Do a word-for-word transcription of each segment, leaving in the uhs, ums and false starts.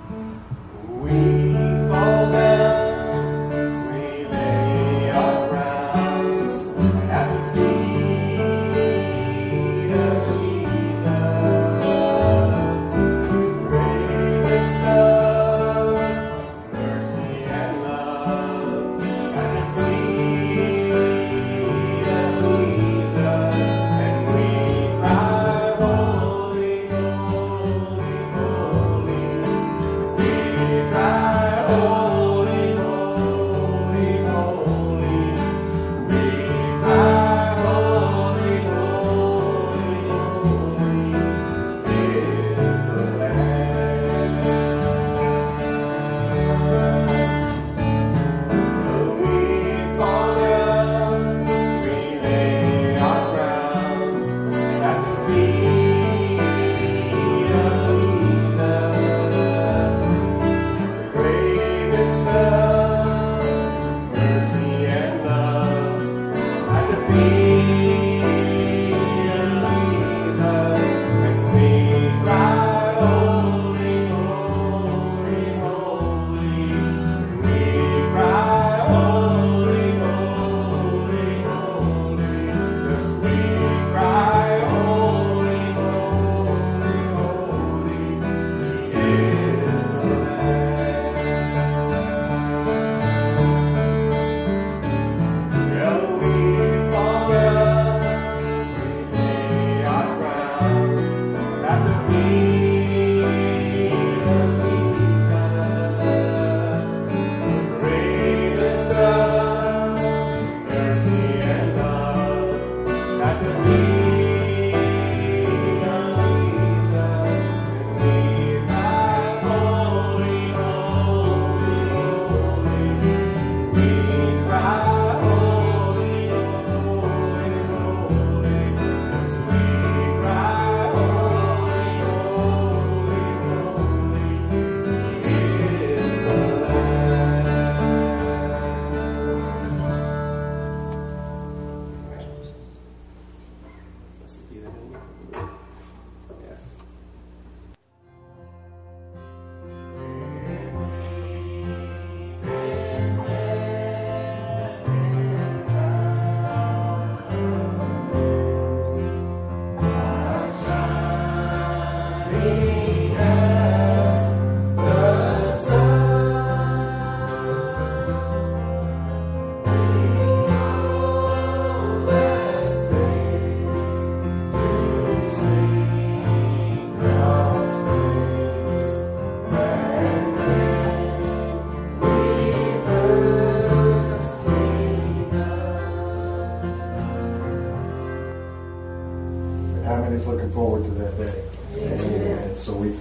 Looking forward to that day. Amen. And so we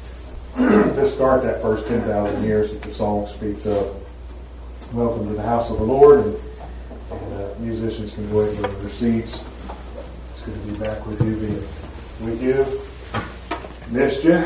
can just start that first ten thousand years that the song speaks of. Welcome to the house of the Lord, and, and uh, musicians can go ahead and go to their seats. It's good to be back with you, being with you. Missed you.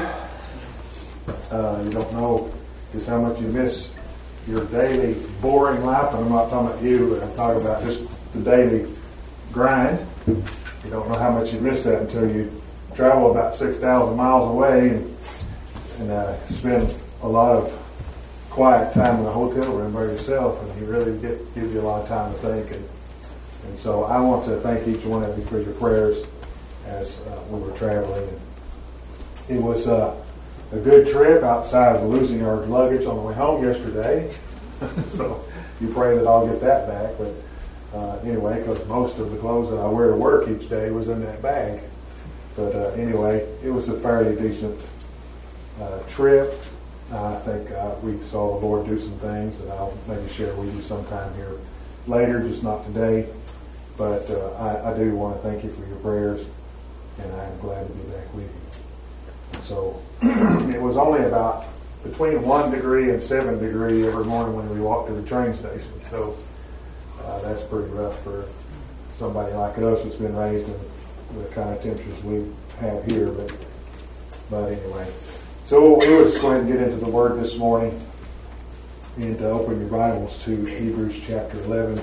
Uh, you don't know just how much you miss your daily boring life, and I'm not talking about you, but I'm talking about just the daily grind. You don't know how much you miss that until you travel about six thousand miles away and, and uh, spend a lot of quiet time in a hotel room by yourself, and you really get give you a lot of time to think. And, and so I want to thank each one of you for your prayers as uh, we were traveling. And it was uh, a good trip outside of losing our luggage on the way home yesterday. So you pray that I'll get that back. But Uh, anyway, because most of the clothes that I wear to work each day was in that bag. But uh, anyway, it was a fairly decent uh, trip. Uh, I think uh, we saw the Lord do some things that I'll maybe share with you sometime here later, just not today. But uh, I, I do want to thank you for your prayers, and I'm glad to be back with you. So it was only about between one degree and seven degree every morning when we walked to the train station. So Uh, that's pretty rough for somebody like us that's been raised in the kind of temperatures we have here. But, but anyway, so we will just go ahead and get into the Word this morning, and to open your Bibles to Hebrews chapter eleven.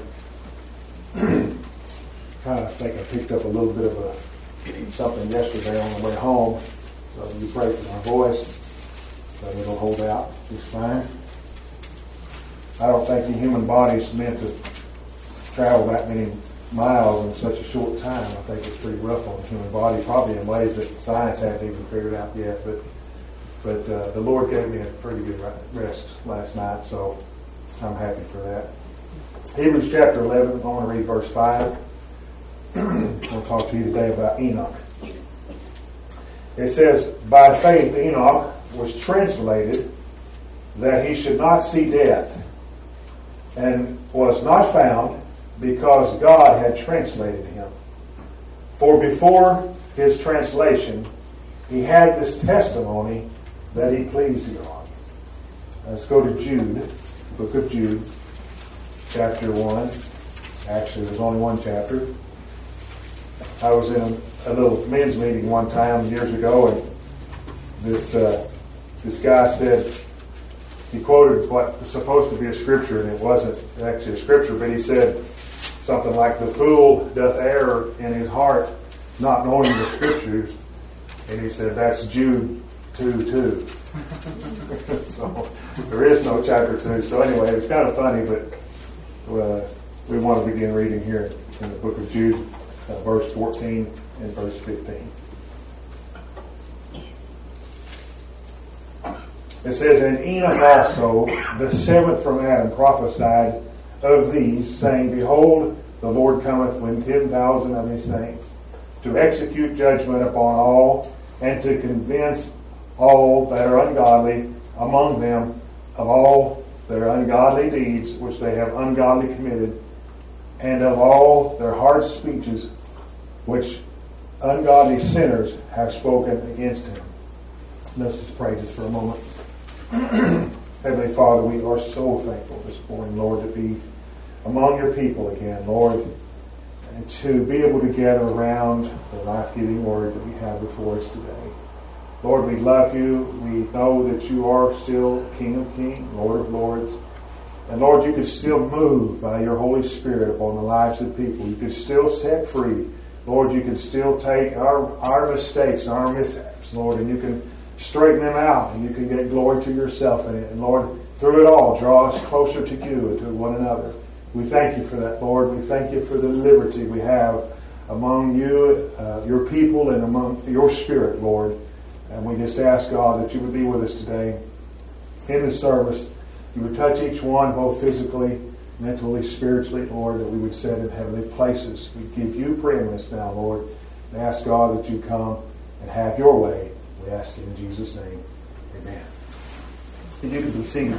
Kind of think I picked up a little bit of a something yesterday on the way home, so you pray for my voice. but it'll hold out just fine. I don't think the human body's meant to travel that many miles in such a short time. I think it's pretty rough on the human body, probably in ways that science hasn't even figured out yet. But but uh, the Lord gave me a pretty good rest last night, so I'm happy for that. Hebrews chapter eleven, I want to read verse five. I'll talk to you today about Enoch. It says, by faith Enoch was translated that he should not see death, and was not found because God had translated him. For before his translation, he had this testimony that he pleased God. Let's go to Jude, book of Jude, chapter one. Actually, there's only one chapter. I was in a little men's meeting one time years ago, and this uh, this guy said, he quoted what was supposed to be a scripture, and it wasn't actually a scripture, but he said something like, the fool doth err in his heart, not knowing the scriptures. And he said, that's Jude two two. So there is no chapter two. So anyway, it's kind of funny, but uh, we want to begin reading here in the book of Jude, uh, verse fourteen and verse fifteen. It says, and Enoch also, the seventh from Adam, prophesied of these, saying, behold, the Lord cometh with ten thousand of his saints, to execute judgment upon all, and to convince all that are ungodly among them of all their ungodly deeds which they have ungodly committed, and of all their hard speeches which ungodly sinners have spoken against him. Let's just pray just for a moment. Heavenly Father, we are so thankful this morning, Lord, to be among your people again, Lord, and to be able to gather around the life-giving word that we have before us today. Lord, we love you. We know that you are still King of Kings, Lord of Lords. And Lord, you could still move by your Holy Spirit upon the lives of people. You could still set free. Lord, you could still take our, our mistakes and our mishaps, Lord, and you can straighten them out, and you can get glory to yourself in it. And Lord, through it all, draw us closer to you and to one another. We thank you for that, Lord. We thank you for the liberty we have among you, uh, your people, and among your spirit, Lord. And we just ask, God, that you would be with us today in this service. You would touch each one, both physically, mentally, spiritually, Lord, that we would sit in heavenly places. We give you preeminence now, Lord, and ask, God, that you come and have your way. We ask it in Jesus' name. Amen. And you can be seated.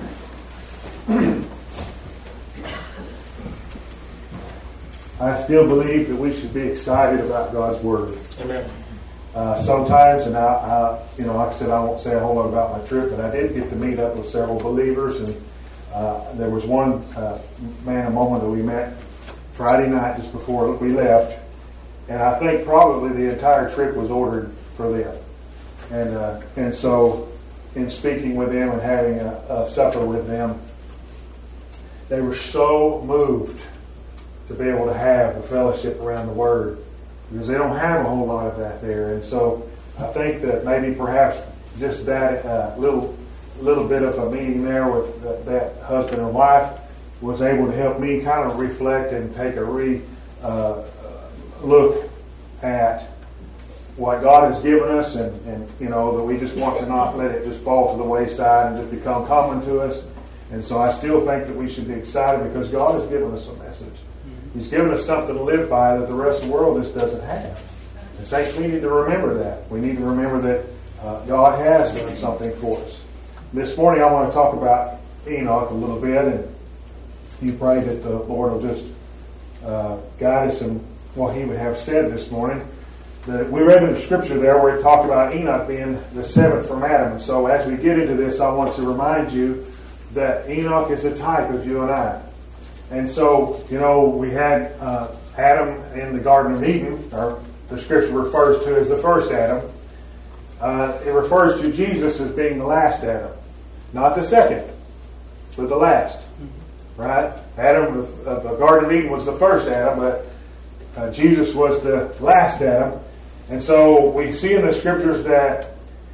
I still believe that we should be excited about God's Word. Amen. Uh, sometimes, and I, I, you know, like I said, I won't say a whole lot about my trip, but I did get to meet up with several believers, and uh, there was one uh, man, a woman that we met Friday night just before we left, and I think probably the entire trip was ordered for them. And uh, and so, in speaking with them and having a, a supper with them, they were so moved to be able to have a fellowship around the Word, because they don't have a whole lot of that there. And so, I think that maybe perhaps just that uh, little little bit of a meeting there with that, that husband and wife was able to help me kind of reflect and take a re uh, look at what God has given us, and, and you know, that we just want to not let it just fall to the wayside and just become common to us. And so I still think that we should be excited because God has given us a message. He's given us something to live by that the rest of the world just doesn't have. And saints, we need to remember that. We need to remember that uh, God has done something for us. This morning I want to talk about Enoch a little bit, and you pray that the Lord will just uh, guide us in what He would have said this morning. That we read in the scripture there where it talked about Enoch being the seventh from Adam. And so as we get into this, I want to remind you that Enoch is a type of you and I. And so, you know, we had uh, Adam in the Garden of Eden, or the scripture refers to as the first Adam. Uh, it refers to Jesus as being the last Adam. Not the second, but the last. Right? Adam of the Garden of Eden was the first Adam, but uh, Jesus was the last Adam. And so we see in the scriptures that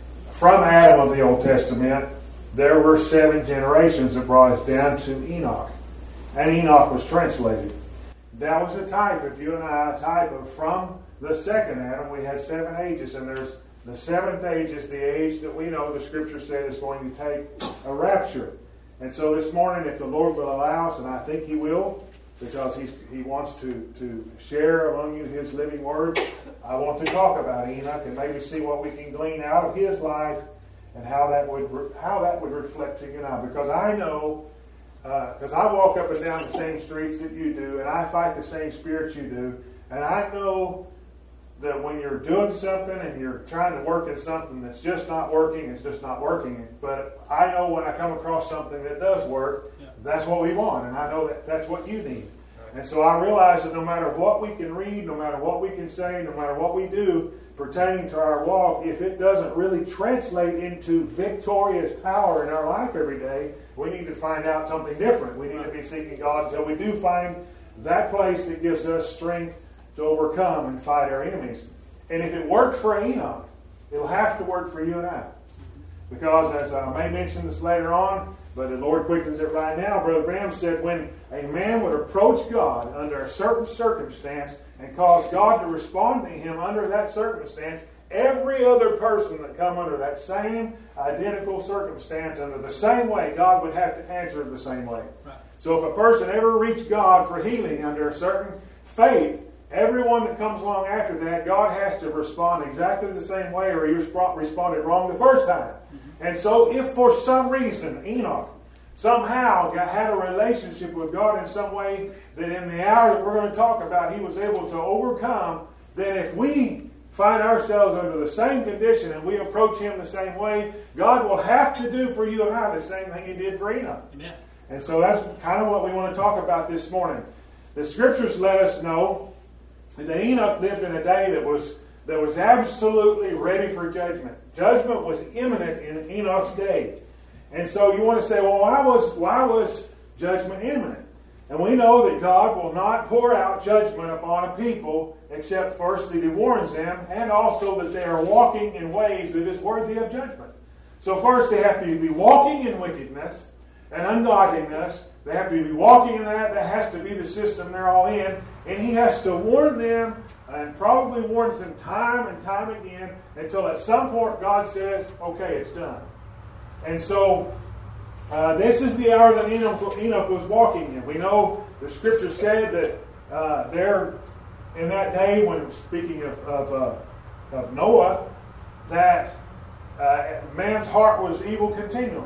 from Adam of the Old Testament, there were seven generations that brought us down to Enoch. And Enoch was translated. That was a type, if you and I, a type of from the second Adam, we had seven ages, and there's the seventh age is the age that we know the Scripture said is going to take a rapture. And so this morning, if the Lord will allow us, and I think He will, because he's, He wants to, to share among you His living Word, I want to talk about Enoch and maybe see what we can glean out of his life and how that would how that would reflect to you and I. Because I know, because uh, I walk up and down the same streets that you do, and I fight the same spirits you do, and I know that when you're doing something and you're trying to work at something that's just not working, it's just not working. But I know when I come across something that does work, yeah. That's what we want, and I know that that's what you need. Right. And so I realize that no matter what we can read, no matter what we can say, no matter what we do pertaining to our walk, if it doesn't really translate into victorious power in our life every day, we need to find out something different. We need right. to be seeking God until we do find that place that gives us strength to overcome and fight our enemies. And if it worked for Enoch, it'll have to work for you and I. Because as I may mention this later on, but the Lord quickens it right now, Brother Branham said when a man would approach God under a certain circumstance and cause God to respond to him under that circumstance, every other person that come under that same identical circumstance under the same way, God would have to answer the same way. Right. So if a person ever reached God for healing under a certain faith, everyone that comes along after that, God has to respond exactly the same way, or he responded wrong the first time. Mm-hmm. And so if for some reason Enoch somehow got, had a relationship with God in some way that in the hour that we're going to talk about he was able to overcome, then if we find ourselves under the same condition and we approach him the same way, God will have to do for you and I the same thing he did for Enoch. Amen. And so that's kind of what we want to talk about this morning. The Scriptures let us know that Enoch lived in a day that was that was absolutely ready for judgment. Judgment was imminent in Enoch's day. And so you want to say, well, why was why was judgment imminent? And we know that God will not pour out judgment upon a people except first that He warns them, and also that they are walking in ways that is worthy of judgment. So first they have to be walking in wickedness and ungodliness. They have to be walking in that. That has to be the system they're all in. And He has to warn them, and probably warns them time and time again, until at some point God says, okay, it's done. And so uh, this is the hour that Enoch, Enoch was walking in. We know the Scripture said that uh, there in that day, when speaking of, of, uh, of Noah, that uh, man's heart was evil continually.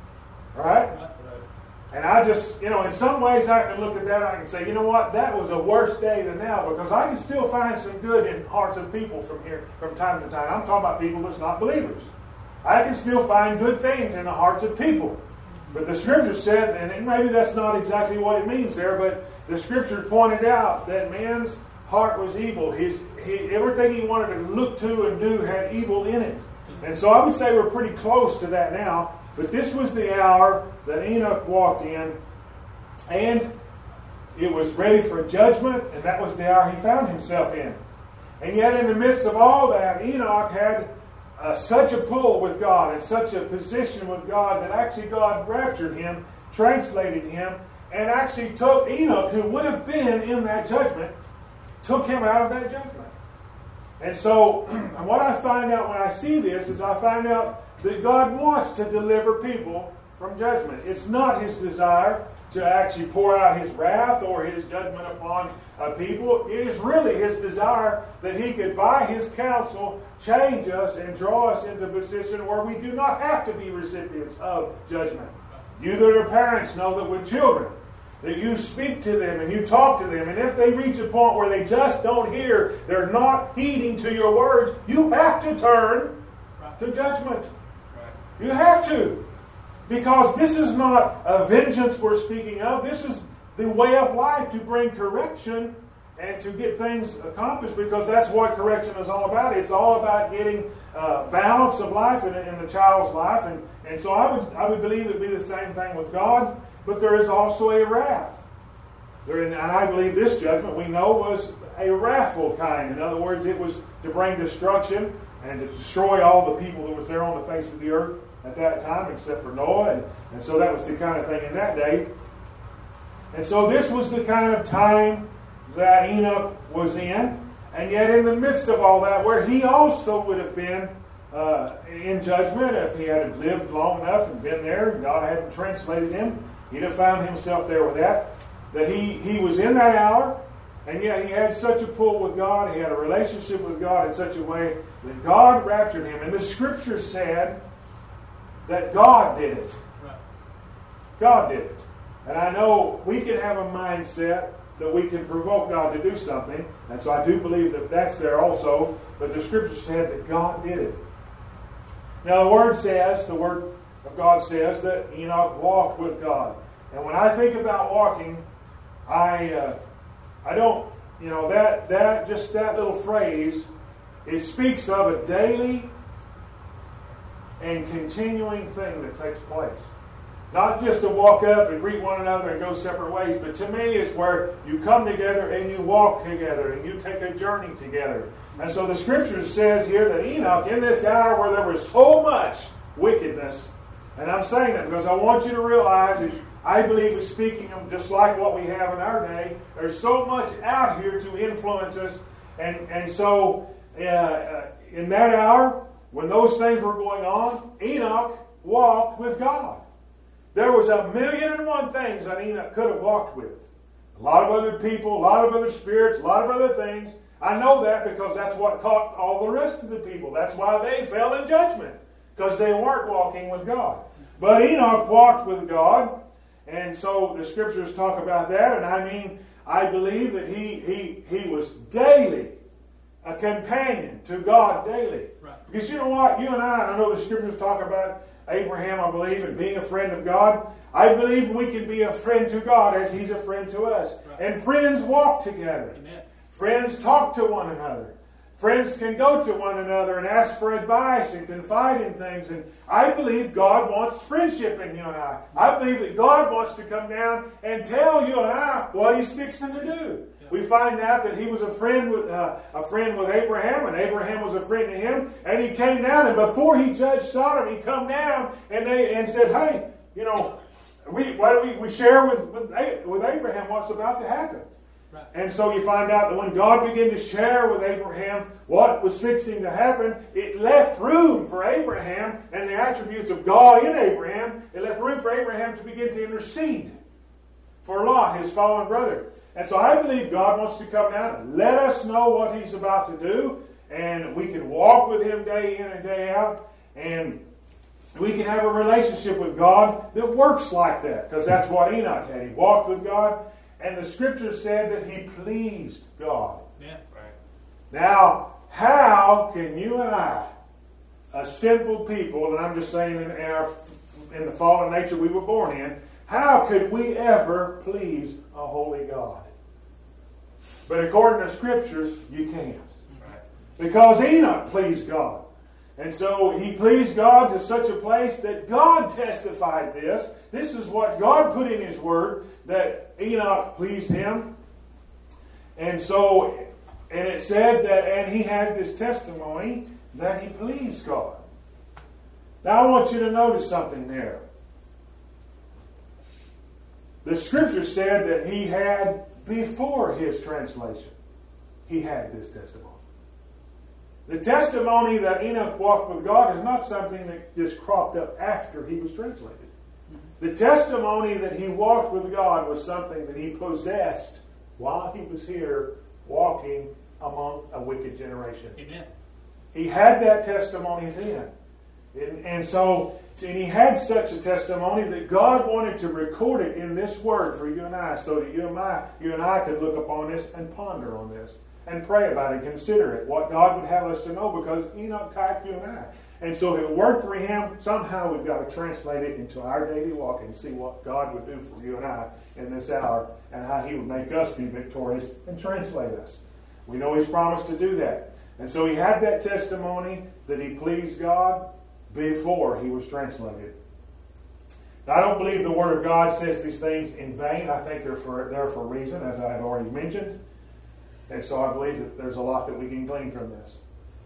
Right? And I just, you know, in some ways I can look at that and I can say, you know what, that was a worse day than now, because I can still find some good in hearts of people from here, from time to time. I'm talking about people that's not believers. I can still find good things in the hearts of people. But the Scripture said, and maybe that's not exactly what it means there, but the Scripture pointed out that man's heart was evil. His, he, everything he wanted to look to and do had evil in it. And so I would say we're pretty close to that now. But this was the hour that Enoch walked in, and it was ready for judgment, and that was the hour he found himself in. And yet in the midst of all that, Enoch had uh, such a pull with God and such a position with God that actually God raptured him, translated him, and actually took Enoch, who would have been in that judgment, took him out of that judgment. And so what I find out when I see this is I find out that God wants to deliver people from judgment. It's not His desire to actually pour out His wrath or His judgment upon a people. It is really His desire that He could, by His counsel, change us and draw us into a position where we do not have to be recipients of judgment. You that are parents know that with children, that you speak to them and you talk to them, and if they reach a point where they just don't hear, they're not heeding to your words, you have to turn to judgment. You have to. Because this is not a vengeance we're speaking of. This is the way of life to bring correction and to get things accomplished, because that's what correction is all about. It's all about getting uh, balance of life in, in the child's life. And, and so I would I would believe it would be the same thing with God. But there is also a wrath. There, and I believe this judgment we know was a wrathful kind. In other words, it was to bring destruction and to destroy all the people that was there on the face of the earth at that time, except for Noah. And, and so that was the kind of thing in that day. And so this was the kind of time that Enoch was in. And yet in the midst of all that, where he also would have been uh, in judgment if he had lived long enough and been there, and God hadn't translated him, he'd have found himself there with that. That he, he was in that hour, and yet he had such a pull with God, he had a relationship with God in such a way that God raptured him. And the Scripture said that God did it. God did it. And I know we can have a mindset that we can provoke God to do something. And so I do believe that that's there also. But the Scripture said that God did it. Now the Word says, the Word of God says that Enoch walked with God. And when I think about walking, I uh, I don't, you know, that, that just that little phrase, it speaks of a daily and continuing thing that takes place. Not just to walk up and greet one another and go separate ways, but to me it's where you come together and you walk together and you take a journey together. And so the Scripture says here that Enoch, in this hour where there was so much wickedness, and I'm saying that because I want you to realize, as I believe it's speaking of just like what we have in our day, there's so much out here to influence us. And, and so uh, in that hour, when those things were going on, Enoch walked with God. There was a million and one things that Enoch could have walked with. A lot of other people, a lot of other spirits, a lot of other things. I know that because that's what caught all the rest of the people. That's why they fell in judgment, because they weren't walking with God. But Enoch walked with God, and so the Scriptures talk about that. And I mean, I believe that he he he was daily a companion to God daily. Right. Because you know what? You and I, I know the Scriptures talk about Abraham, I believe, and being a friend of God. I believe we can be a friend to God as He's a friend to us. Right. And friends walk together. Amen. Friends talk to one another. Friends can go to one another and ask for advice and confide in things. And I believe God wants friendship in you and I. I believe that God wants to come down and tell you and I what He's fixing to do. We find out that he was a friend with uh, a friend with Abraham, and Abraham was a friend to him. And he came down, and before he judged Sodom, he come down and they and said, "Hey, you know, we why do we, we share with with, with Abraham what's about to happen?" Right. And so you find out that when God began to share with Abraham what was fixing to happen, it left room for Abraham and the attributes of God in Abraham. It left room for Abraham to begin to intercede for Lot, his fallen brother. And so I believe God wants to come down and let us know what He's about to do. And we can walk with Him day in and day out. And we can have a relationship with God that works like that. Because that's what Enoch had. He walked with God. And the Scripture said that he pleased God. Yeah, right. Now, how can you and I, a sinful people, and I'm just saying in, our, in the fallen nature we were born in, how could we ever please a holy God? But according to Scriptures, you can't. Because Enoch pleased God. And so he pleased God to such a place that God testified this. This is what God put in His Word, that Enoch pleased Him. And so, and it said that, and he had this testimony that he pleased God. Now I want you to notice something there. The Scripture said that he had, before his translation, he had this testimony. The testimony that Enoch walked with God is not something that just cropped up after he was translated. The testimony that he walked with God was something that he possessed while he was here walking among a wicked generation. Amen. He had that testimony then. And, and so, and he had such a testimony that God wanted to record it in this Word for you and I, so that you and I, you and I could look upon this and ponder on this and pray about it, consider it, what God would have us to know, because Enoch typed you and I. And so if it worked for him, somehow we've got to translate it into our daily walk and see what God would do for you and I in this hour, and how He would make us be victorious and translate us. We know He's promised to do that. And so he had that testimony that he pleased God before he was translated. Now, I don't believe the Word of God says these things in vain. I think they're for, they're for a reason, as I have already mentioned. And so I believe that there's a lot that we can glean from this.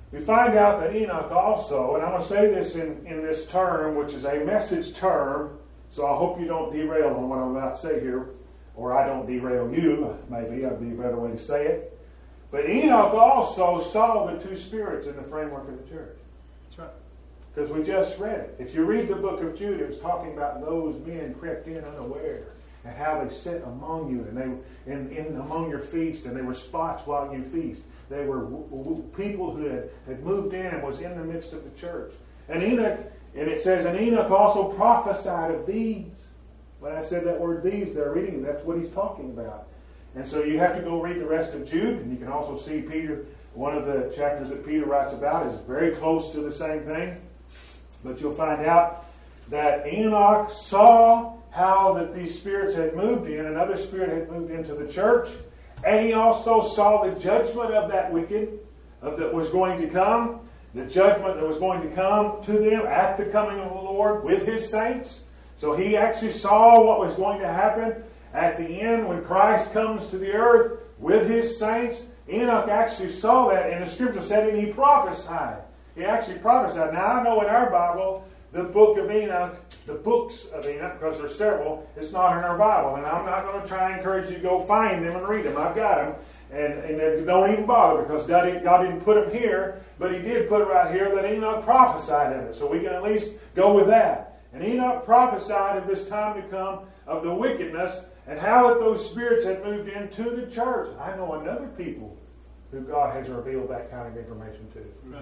we find out that Enoch also, and I'm going to say this in, in this term, which is a message term, so I hope you don't derail on what I'm about to say here, or I don't derail you, maybe, that'd be a better way to say it. But Enoch also saw the two spirits in the framework of the church. That's right. Because we just read it. If you read the book of Jude, it's talking about those men crept in unaware, and how they sit among you, and they in, in among your feast, and they were spots while you feast. They were w- w- people who had, had moved in and was in the midst of the church. And Enoch, and it says, and Enoch also prophesied of these. When I said that word these, they're reading, that's what he's talking about. And so you have to go read the rest of Jude, and you can also see Peter, one of the chapters that Peter writes about is very close to the same thing. But you'll find out that Enoch saw how that these spirits had moved in, another spirit had moved into the church, and he also saw the judgment of that wicked of that was going to come, the judgment that was going to come to them at the coming of the Lord with his saints. So he actually saw what was going to happen at the end when Christ comes to the earth with his saints. Enoch actually saw that, and the scripture said, and he prophesied. He actually prophesied. Now I know in our Bible, the book of Enoch, the books of Enoch, because there's several, it's not in our Bible. And I'm not going to try and encourage you to go find them and read them. I've got them. And, and don't even bother, because God didn't, God didn't put them here, but he did put right here that Enoch prophesied of it. So we can at least go with that. And Enoch prophesied of this time to come, of the wickedness, and how that those spirits had moved into the church. I know another people who God has revealed that kind of information to. Right.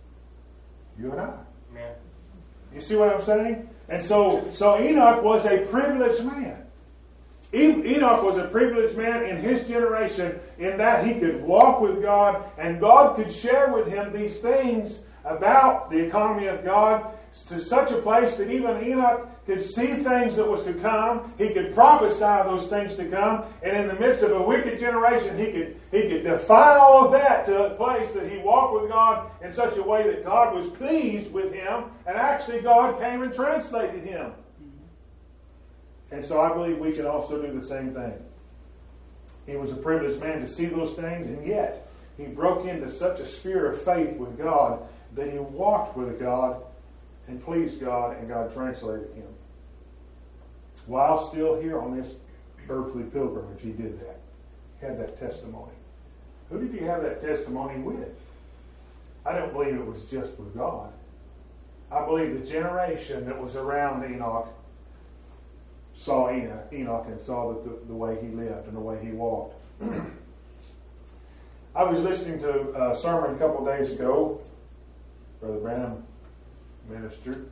You and I. Yeah. You see what I'm saying? And so, so Enoch was a privileged man. Enoch was a privileged man in his generation in that he could walk with God, and God could share with him these things about the economy of God to such a place that even Enoch could see things that was to come. He could prophesy those things to come, and in the midst of a wicked generation, he could he could defy all of that to a place that he walked with God in such a way that God was pleased with him, and actually God came and translated him. And so I believe we can also do the same thing. He was a privileged man to see those things, and yet he broke into such a sphere of faith with God that he walked with God and pleased God, and God translated him. While still here on this earthly pilgrimage, he did that. He had that testimony. Who did he have that testimony with? I don't believe it was just with God. I believe the generation that was around Enoch saw Enoch, Enoch and saw the, the, the way he lived and the way he walked. I was listening to a sermon a couple of days ago. Brother Branham ministered.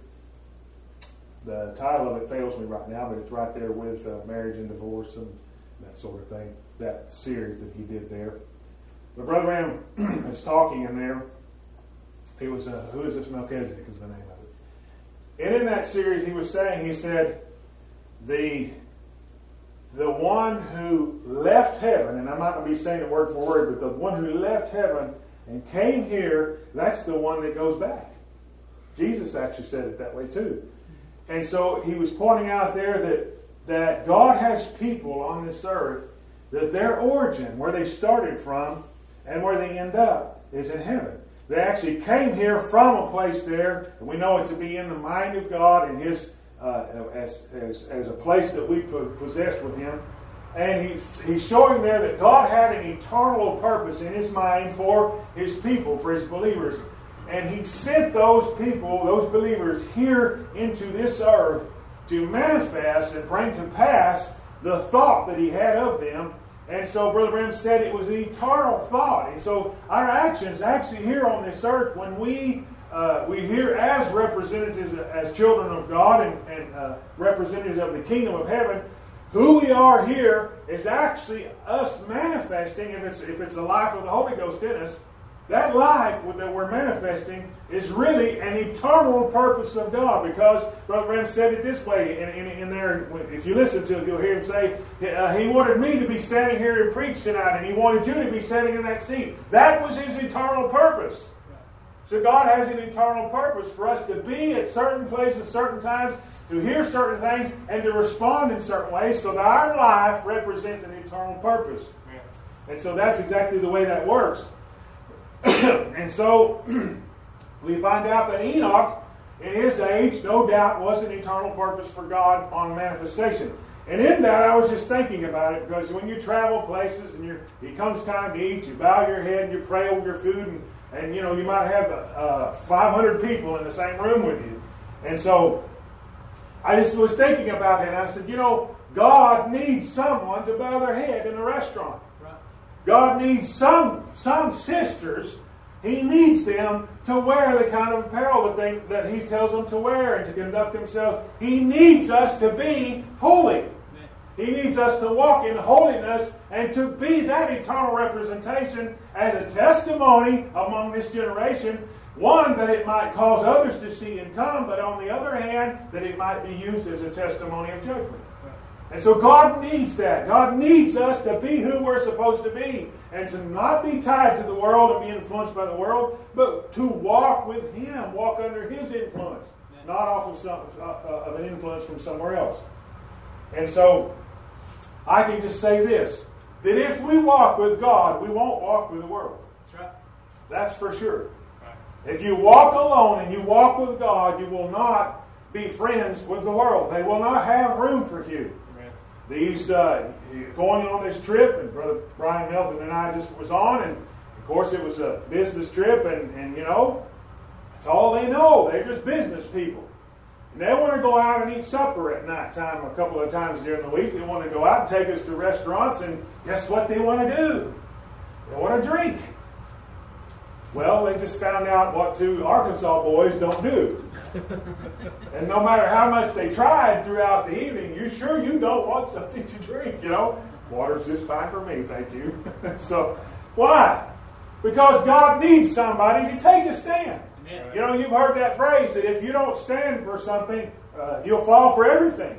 The title of it fails me right now, but it's right there with uh, marriage and divorce and that sort of thing, that series that he did there. But Brother Branham is talking in there. It was, uh, Who is this Melchizedek is the name of it. And in that series he was saying, he said, the the one who left heaven, and I'm not going to be saying it word for word, but the one who left heaven and came here, that's the one that goes back. Jesus actually said it that way too. And so he was pointing out there that, that God has people on this earth that their origin, where they started from and where they end up, is in heaven. They actually came here from a place there, and we know it to be in the mind of God and His uh, as, as as a place that we possessed with Him. And he, he's showing there that God had an eternal purpose in His mind for His people, for His believers. And He sent those people, those believers, here into this earth to manifest and bring to pass the thought that He had of them. And so Brother Branham said it was an eternal thought. And so our actions actually here on this earth, when we uh, we here as representatives, as children of God and, and uh, representatives of the kingdom of heaven, who we are here is actually us manifesting, if it's if it's the life of the Holy Ghost in us, that life that we're manifesting is really an eternal purpose of God. Because Brother Branham said it this way in, in, in there. If you listen to it, you'll hear him say, uh, He wanted me to be standing here and preach tonight, and He wanted you to be sitting in that seat. That was His eternal purpose. So God has an eternal purpose for us to be at certain places, certain times, to hear certain things, and to respond in certain ways, so that our life represents an eternal purpose. And so that's exactly the way that works. And so we find out that Enoch, in his age, no doubt was an eternal purpose for God on manifestation. And in that, I was just thinking about it, because when you travel places and you're, it comes time to eat, you bow your head and you pray over your food, and, and you know, you might have uh, five hundred people in the same room with you. And so I just was thinking about it, and I said, you know, God needs someone to bow their head in a restaurant. God needs some some sisters. He needs them to wear the kind of apparel that they that He tells them to wear and to conduct themselves. He needs us to be holy. He needs us to walk in holiness and to be that eternal representation as a testimony among this generation. One, that it might cause others to see and come, but on the other hand, that it might be used as a testimony of judgment. And so God needs that. God needs us to be who we're supposed to be, and to not be tied to the world and be influenced by the world, but to walk with Him, walk under His influence, not off of, some, uh, of an influence from somewhere else. And so I can just say this, that if we walk with God, we won't walk with the world. That's right. That's for sure. Right. If you walk alone and you walk with God, you will not be friends with the world. They will not have room for you. These uh, going on this trip, and Brother Brian Melton and I just was on, and of course it was a business trip, and, and you know, that's all they know. They're just business people. And they want to go out and eat supper at night time a couple of times during the week. They want to go out and take us to restaurants, and guess what they want to do? They want to drink. Well, they just found out what two Arkansas boys don't do. And no matter how much they tried throughout the evening, you sure you don't want something to drink, you know? Water's just fine for me, thank you. So, why? Because God needs somebody to take a stand. Amen. You know, you've heard that phrase, that if you don't stand for something, uh, you'll fall for everything.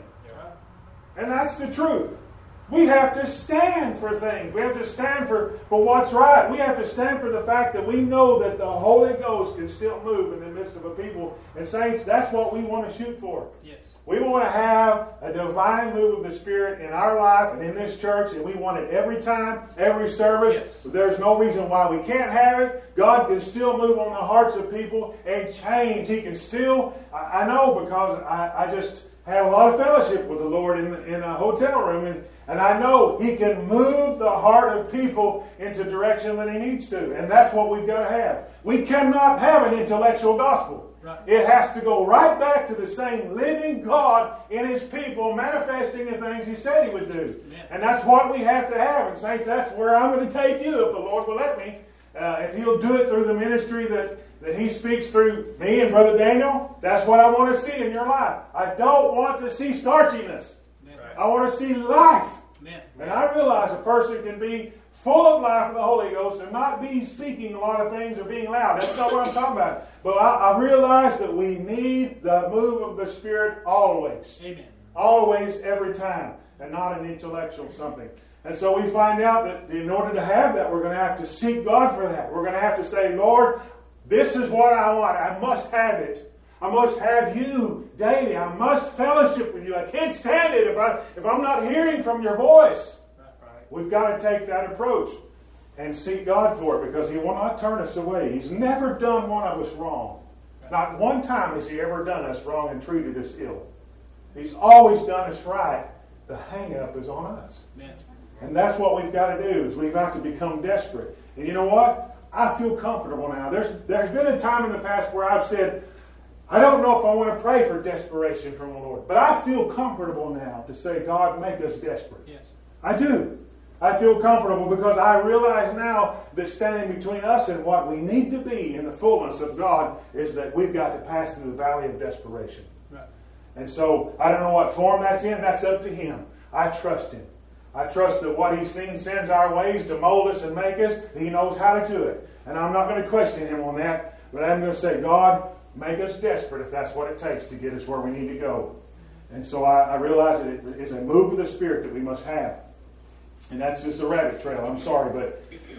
Yeah. And that's the truth. We have to stand for things. We have to stand for, for what's right. We have to stand for the fact that we know that the Holy Ghost can still move in the midst of a people. And saints, that's what we want to shoot for. Yes. We want to have a divine move of the Spirit in our life and in this church, and we want it every time, every service. Yes. There's no reason why we can't have it. God can still move on the hearts of people and change. He can still, I, I know because I, I just have a lot of fellowship with the Lord in, in a hotel room, and And I know He can move the heart of people into direction that He needs to. And that's what we've got to have. We cannot have an intellectual gospel. Right. It has to go right back to the same living God in His people, manifesting the things He said He would do. Yeah. And that's what we have to have. And saints, that's where I'm going to take you, if the Lord will let me. Uh, if He'll do it through the ministry that, that He speaks through me and Brother Daniel, that's what I want to see in your life. I don't want to see starchiness. I want to see life. Amen. And I realize a person can be full of life of the Holy Ghost and not be speaking a lot of things or being loud. That's not what I'm talking about. But I, I realize that we need the move of the Spirit always. Amen. Always, every time. And not an intellectual something. And so we find out that in order to have that, we're going to have to seek God for that. We're going to have to say, Lord, this is what I want. I must have it. I must have you daily. I must fellowship with you. I can't stand it if, I, if I'm not hearing from your voice. Right. We've got to take that approach and seek God for it, because He will not turn us away. He's never done one of us wrong. Right. Not one time has He ever done us wrong and treated us ill. He's always done us right. The hang-up is on us. Yes. And that's what we've got to do, is we've got to become desperate. And you know what? I feel comfortable now. There's, there's been a time in the past where I've said, I don't know if I want to pray for desperation from the Lord, but I feel comfortable now to say, God, make us desperate. Yes. I do. I feel comfortable because I realize now that standing between us and what we need to be in the fullness of God is that we've got to pass through the valley of desperation. Right. And so I don't know what form that's in. That's up to Him. I trust Him. I trust that what He's seen sends our ways to mold us and make us. He knows how to do it. And I'm not going to question Him on that, but I'm going to say, God, make us desperate if that's what it takes to get us where we need to go. And so I, I realize that it is a move of the Spirit that we must have. And that's just a rabbit trail. I'm sorry, but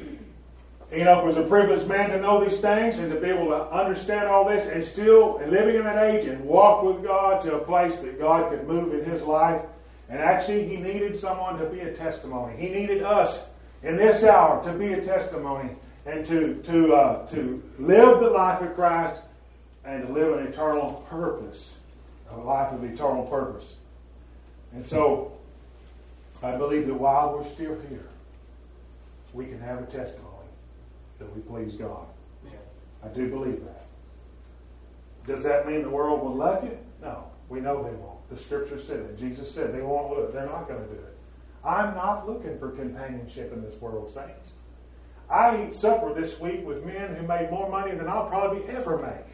Enoch was a privileged man to know these things and to be able to understand all this, and still living in that age and walk with God to a place that God could move in his life. And actually, he needed someone to be a testimony. He needed us in this hour to be a testimony. and to to uh, to live the life of Christ and to live an eternal purpose, a life of eternal purpose. And so, I believe that while we're still here, we can have a testimony that we please God. Yeah. I do believe that. Does that mean the world will love you? No, we know they won't. The Scripture said it. Jesus said they won't look. They're not going to do it. I'm not looking for companionship in this world, saints. I eat supper this week with men who made more money than I'll probably ever make.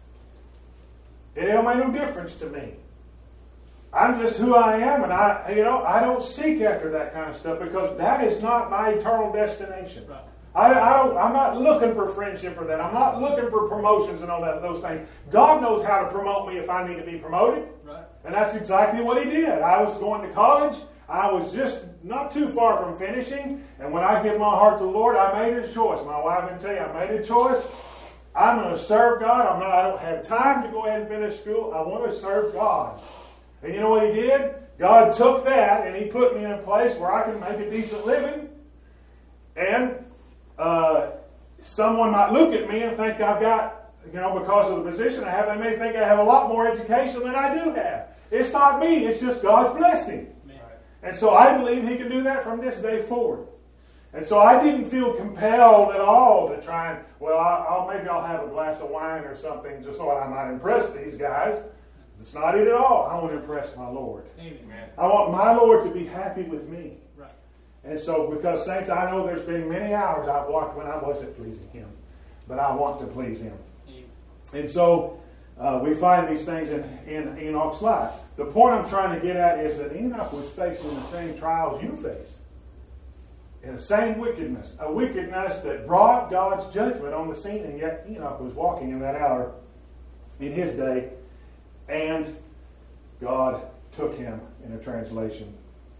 It don't make no difference to me. I'm just who I am, and I, you know, I don't seek after that kind of stuff because that is not my eternal destination. Right. I, I don't, I'm not looking for friendship for that. I'm not looking for promotions and all that, those things. God knows how to promote me if I need to be promoted. Right. And that's exactly what He did. I was going to college. I was just not too far from finishing. And when I give my heart to the Lord, I made a choice. My wife can tell you, I made a choice. I'm going to serve God. I'm not, I don't have time to go ahead and finish school. I want to serve God. And you know what He did? God took that and He put me in a place where I can make a decent living. And uh, someone might look at me and think I've got, you know, because of the position I have, they may think I have a lot more education than I do have. It's not me. It's just God's blessing. Right. And so I believe He can do that from this day forward. And so I didn't feel compelled at all to try and, well, I'll, maybe I'll have a glass of wine or something just so I might impress these guys. It's not it at all. I want to impress my Lord. Amen. I want my Lord to be happy with me. Right. And so, because, saints, I know there's been many hours I've walked when I wasn't pleasing Him. But I want to please Him. Amen. And so, uh, we find these things in, in Enoch's life. The point I'm trying to get at is that Enoch was facing the same trials you face. And the same wickedness. A wickedness that brought God's judgment on the scene. And yet Enoch was walking in that hour in his day. And God took him in a translation.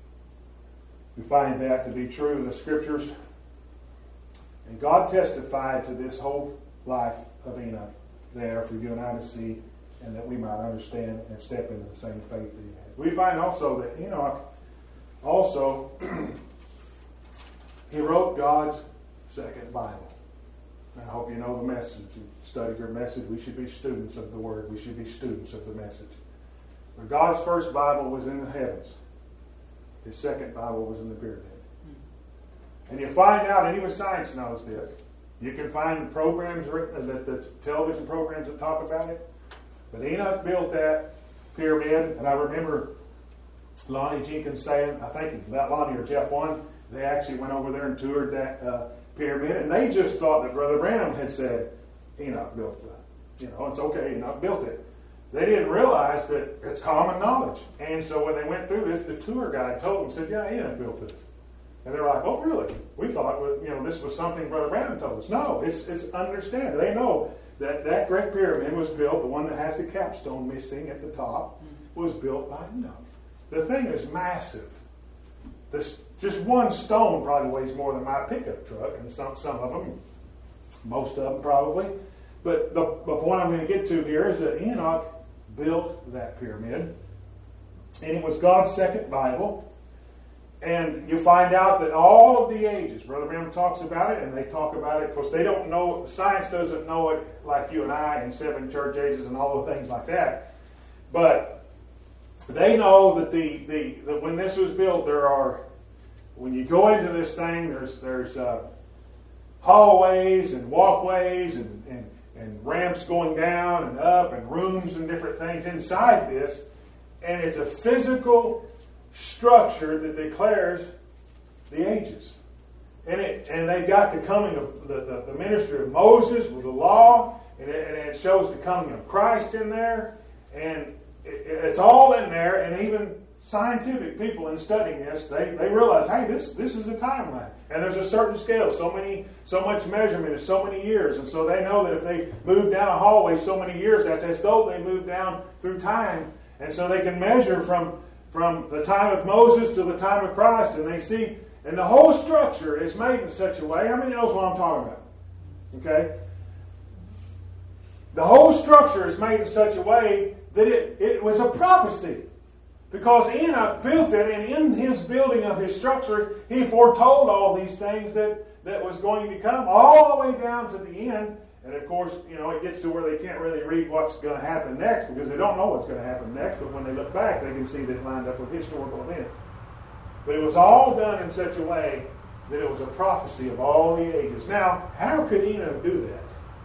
We find that to be true in the Scriptures. And God testified to this whole life of Enoch there for you and I to see, and that we might understand and step into the same faith that he had. We find also that Enoch also, he wrote God's second Bible. I hope you know the message. You studied your message. We should be students of the Word. We should be students of the message. But God's first Bible was in the heavens. His second Bible was in the pyramid. And you find out, and even science knows this, you can find programs, that the television programs that talk about it. But Enoch built that pyramid, and I remember Lonnie Jenkins saying, I think that Lonnie or Jeff one, they actually went over there and toured that uh, pyramid, and they just thought that Brother Branham had said, Enoch built it. You know, it's okay, Enoch built it. They didn't realize that it's common knowledge. And so when they went through this, the tour guide told them, said, yeah, Enoch built this. And they're like, oh, really? We thought, you know, this was something Brother Branham told us. No, it's it's understand. They know that that great pyramid was built, the one that has the capstone missing at the top, was built by Enoch. The thing is massive. This, just one stone probably weighs more than my pickup truck, and some, some of them, most of them probably. But the, the point I'm going to get to here is that Enoch built that pyramid, and it was God's second Bible. And you find out that all of the ages, Brother Branham talks about it, and they talk about it. Of course, they don't know, science doesn't know it like you and I, and seven church ages and all the things like that. But they know that the, the that when this was built, there are, when you go into this thing, there's there's uh, hallways and walkways and, and, and ramps going down and up and rooms and different things inside this. And it's a physical structure that declares the ages. And it and they've got the coming of the, the, the ministry of Moses with the law, and it, and it shows the coming of Christ in there. And it, it's all in there, and even scientific people in studying this, they, they realize, hey, this this is a timeline. And there's a certain scale, so many so much measurement is so many years. And so they know that if they move down a hallway so many years, that's as though they move down through time. And so they can measure from from the time of Moses to the time of Christ, and they see, and the whole structure is made in such a way. How many knows what I'm talking about? Okay? The whole structure is made in such a way that it, it was a prophecy. Because Enoch built it, and in his building of his structure, he foretold all these things that, that was going to come all the way down to the end. And of course, you know, it gets to where they can't really read what's going to happen next because they don't know what's going to happen next. But when they look back, they can see that it lined up with historical events. But it was all done in such a way that it was a prophecy of all the ages. Now, how could Enoch do that?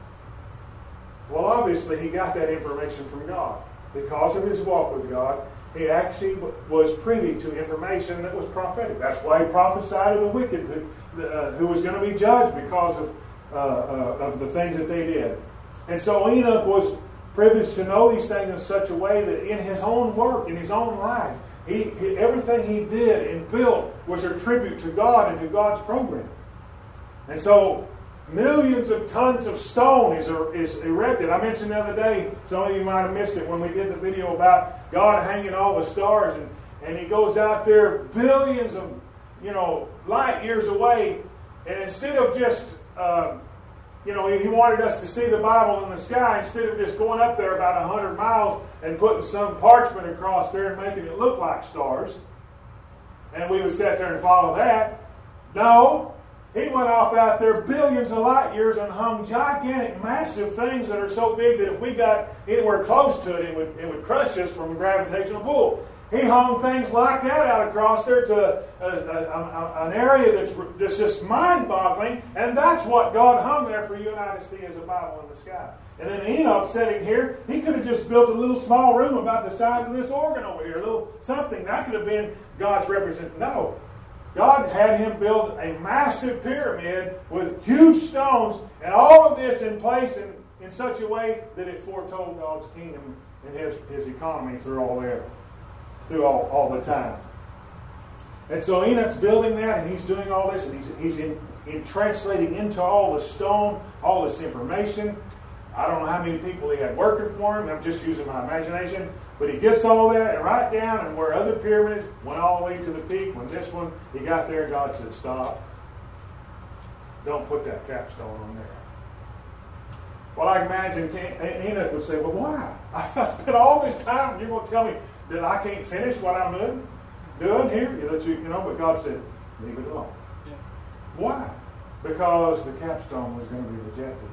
Well, obviously, he got that information from God. Because of his walk with God, he actually was privy to information that was prophetic. That's why he prophesied of the wicked who, uh, who was going to be judged because of, uh, uh, of the things that they did. And so Enoch was privileged to know these things in such a way that in his own work, in his own life, he, he, everything he did and built was a tribute to God and to God's program. And so millions of tons of stone is, is erected. I mentioned the other day, some of you might have missed it when we did the video about God hanging all the stars, and, and he goes out there billions of, you know, light years away, and instead of just, uh, you know, he, he wanted us to see the Bible in the sky, instead of just going up there about one hundred miles and putting some parchment across there and making it look like stars, and we would sit there and follow that. No. He went off out there billions of light years and hung gigantic, massive things that are so big that if we got anywhere close to it, it would, it would crush us from a gravitational pull. He hung things like that out across there to a, a, a, an area that's, that's just mind-boggling, and that's what God hung there for you and I to see as a Bible in the sky. And then Enoch sitting here, he could have just built a little small room about the size of this organ over here, a little something. That could have been God's representation. No. God had him build a massive pyramid with huge stones and all of this in place in, in such a way that it foretold God's kingdom and his, his economy through all there, through all, all the time. And so Enoch's building that, and he's doing all this, and he's, he's in, in translating into all the stone, all this information. I don't know how many people he had working for him. I'm just using my imagination. But he gets all that and right down, and where other pyramids went all the way to the peak, when this one, he got there, God said, stop. Don't put that capstone on there. Well, I imagine Enoch would say, well, why? I've spent all this time, and you're going to tell me that I can't finish what I'm doing, doing here? That you, you know, but God said, leave it alone. Yeah. Why? Because the capstone was going to be rejected.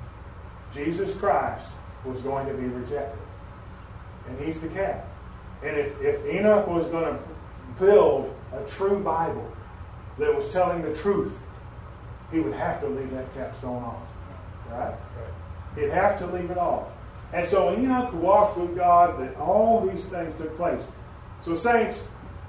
Jesus Christ was going to be rejected. And he's the cap. And if, if Enoch was going to build a true Bible that was telling the truth, he would have to leave that capstone off. Right? Right. He'd have to leave it off. And so Enoch walked with God that all these things took place. So saints,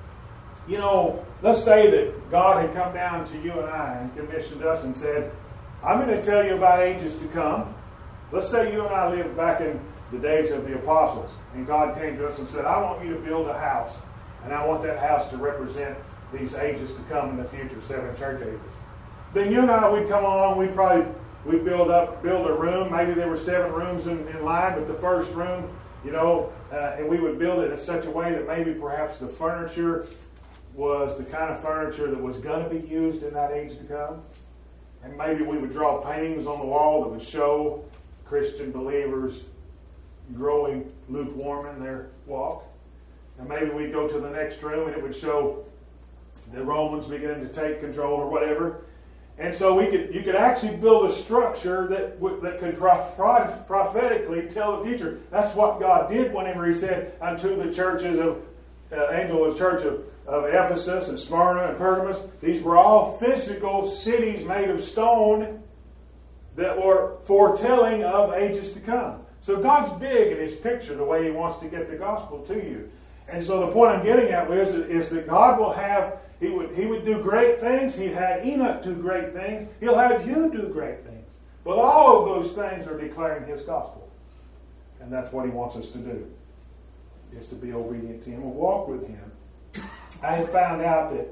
you know, let's say that God had come down to you and I and commissioned us and said, I'm going to tell you about ages to come. Let's say you and I lived back in the days of the apostles, and God came to us and said, I want you to build a house, and I want that house to represent these ages to come in the future, seven church ages. Then you and I, we'd come along, we'd probably we'd build up, build a room. Maybe there were seven rooms in, in line, but the first room, you know, uh, and we would build it in such a way that maybe perhaps the furniture was the kind of furniture that was going to be used in that age to come. And maybe we would draw paintings on the wall that would show Christian believers growing lukewarm in their walk. And maybe we'd go to the next room and it would show the Romans beginning to take control or whatever. And so we could, you could actually build a structure that that could prophetically tell the future. That's what God did whenever He said unto the churches of uh, angel of the church of, of Ephesus and Smyrna and Pergamos. These were all physical cities made of stone that were foretelling of ages to come. So God's big in His picture, the way He wants to get the gospel to you. And so the point I'm getting at is, is that God will have, He would He would do great things. He'd had Enoch do great things. He'll have you do great things. But all of those things are declaring His gospel. And that's what He wants us to do, is to be obedient to Him and walk with Him. I have found out that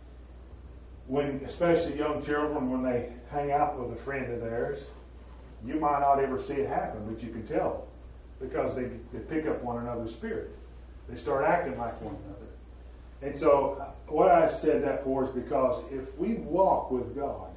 when, especially young children, when they hang out with a friend of theirs, you might not ever see it happen, but you can tell because they, they pick up one another's spirit. They start acting like one another. And so what I said that for is because if we walk with God,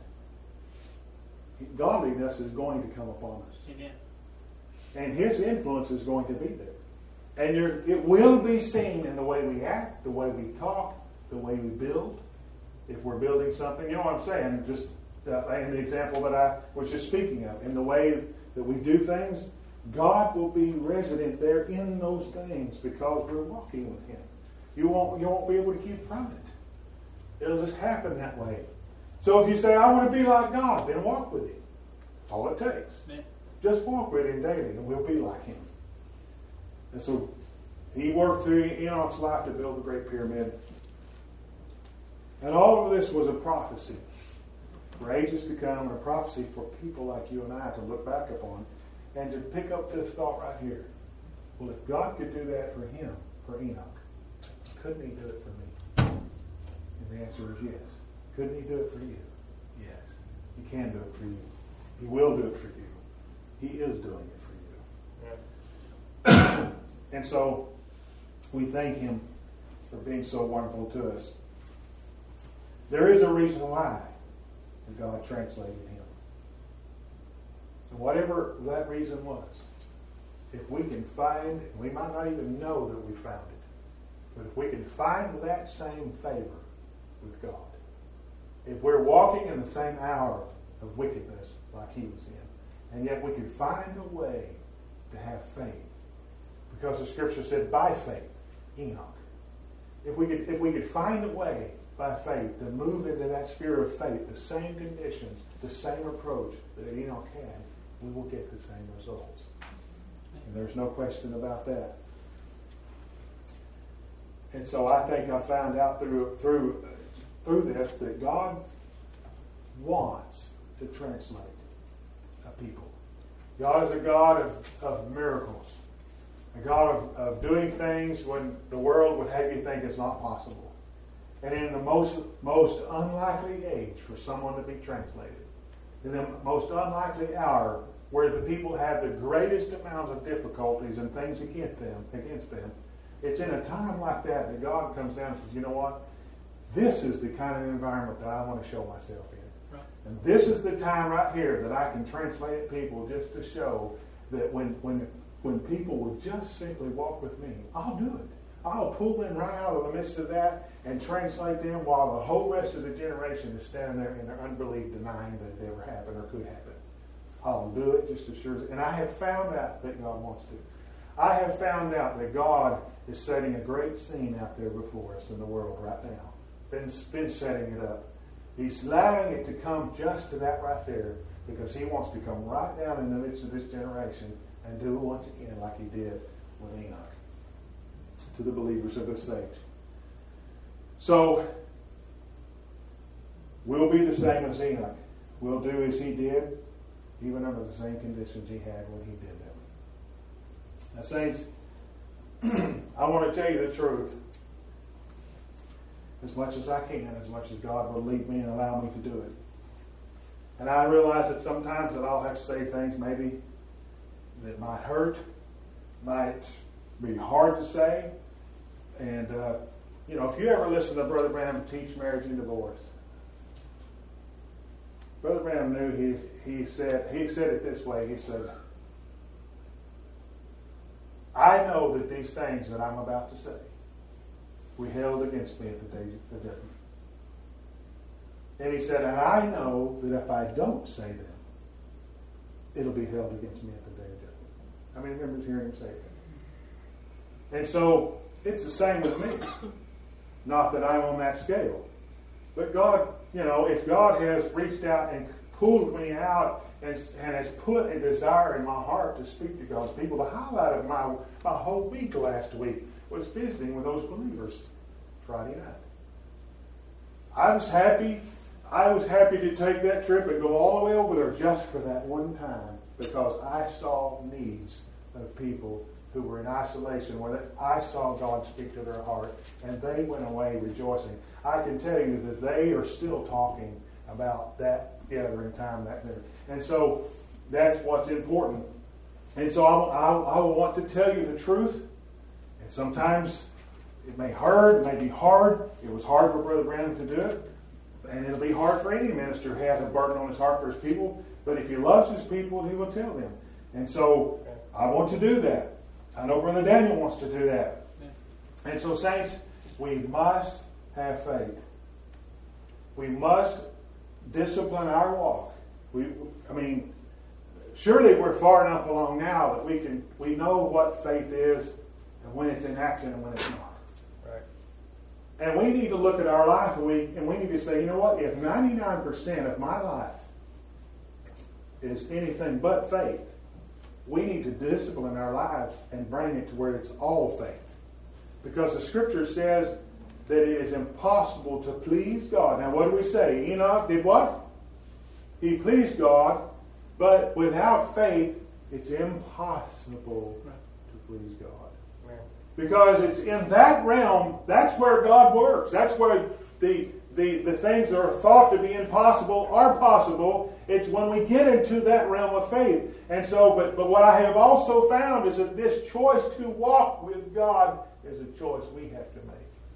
godliness is going to come upon us. Amen. And His influence is going to be there. And you're, it will be seen in the way we act, the way we talk, the way we build. If we're building something, you know what I'm saying? Just uh, in the example that I was just speaking of, in the way that we do things, God will be resident there in those things because we're walking with Him. You won't, you won't be able to keep from it. It'll just happen that way. So if you say, I want to be like God, then walk with Him. That's all it takes. Man. Just walk with Him daily and we'll be like Him. And so He worked through Enoch's life to build the Great Pyramid. And all of this was a prophecy for ages to come, and a prophecy for people like you and I to look back upon and to pick up this thought right here. Well, if God could do that for him, for Enoch, couldn't He do it for me? And the answer is yes. Couldn't He do it for you? Yes. He can do it for you. He will do it for you. He is doing it for you. Yeah. And so we thank Him for being so wonderful to us. There is a reason why God translated him. And whatever that reason was, if we can find, we might not even know that we found it, but if we can find that same favor with God, if we're walking in the same hour of wickedness like he was in, and yet we can find a way to have faith, because the Scripture said, by faith, Enoch. If we could, if we could find a way by faith to move into that sphere of faith, the same conditions, the same approach that Enoch had, we will get the same results. And there's no question about that. And so I think I found out through through through this that God wants to translate a people. God is a God of, of miracles. A God of, of doing things when the world would have you think it's not possible. And in the most most unlikely age for someone to be translated, in the most unlikely hour where the people have the greatest amounts of difficulties and things against them, against them, it's in a time like that that God comes down and says, you know what? This is the kind of environment that I want to show myself in. Right. And this is the time right here that I can translate people just to show that when when when people will just simply walk with me, I'll do it. I'll pull them right out of the midst of that and translate them while the whole rest of the generation is standing there in their unbelief denying that it ever happened or could happen. I'll do it just as sure as... And I have found out that God wants to. I have found out that God is setting a great scene out there before us in the world right now. Been, been setting it up. He's allowing it to come just to that right there because He wants to come right down in the midst of this generation and do it once again like He did with Enoch. To the believers of this age. So, we'll be the same as Enoch. We'll do as he did, even under the same conditions he had when he did them. Now, saints, I want to tell you the truth as much as I can, as much as God will lead me and allow me to do it. And I realize that sometimes that I'll have to say things maybe that might hurt, might be hard to say. And, uh, you know, if you ever listen to Brother Branham teach marriage and divorce, Brother Branham knew he, he said, he said it this way. He said, I know that these things that I'm about to say were held against me at the day of the judgment. And he said, and I know that if I don't say them, it'll be held against me at the day of judgment. How many members hearing him say that? And so, it's the same with me. Not that I'm on that scale. But God, you know, if God has reached out and pulled me out and, and has put a desire in my heart to speak to God's people, the highlight of my, my whole week last week was visiting with those believers Friday night. I was happy. I was happy to take that trip and go all the way over there just for that one time because I saw needs of people who were in isolation, where I saw God speak to their heart, and they went away rejoicing. I can tell you that they are still talking about that gathering time, that dinner. And so that's what's important. And so I, I, I want to tell you the truth, and sometimes it may hurt, it may be hard. It was hard for Brother Branham to do it, and it'll be hard for any minister who has a burden on his heart for his people, but if he loves his people, he will tell them. And so I want to do that. I know Brother Daniel wants to do that. Yeah. And so, saints, we must have faith. We must discipline our walk. We, I mean, surely we're far enough along now that we can we know what faith is and when it's in action and when it's not. Right. And we need to look at our life and we and we need to say, you know what? If ninety-nine percent of my life is anything but faith, we need to discipline our lives and bring it to where it's all faith. Because the Scripture says that it is impossible to please God. Now, what do we say? Enoch did what? He pleased God, but without faith, it's impossible to please God. Because it's in that realm, that's where God works. That's where the, the, the things that are thought to be impossible are possible. It's when we get into that realm of faith. And so, but, but what I have also found is that this choice to walk with God is a choice we have to make.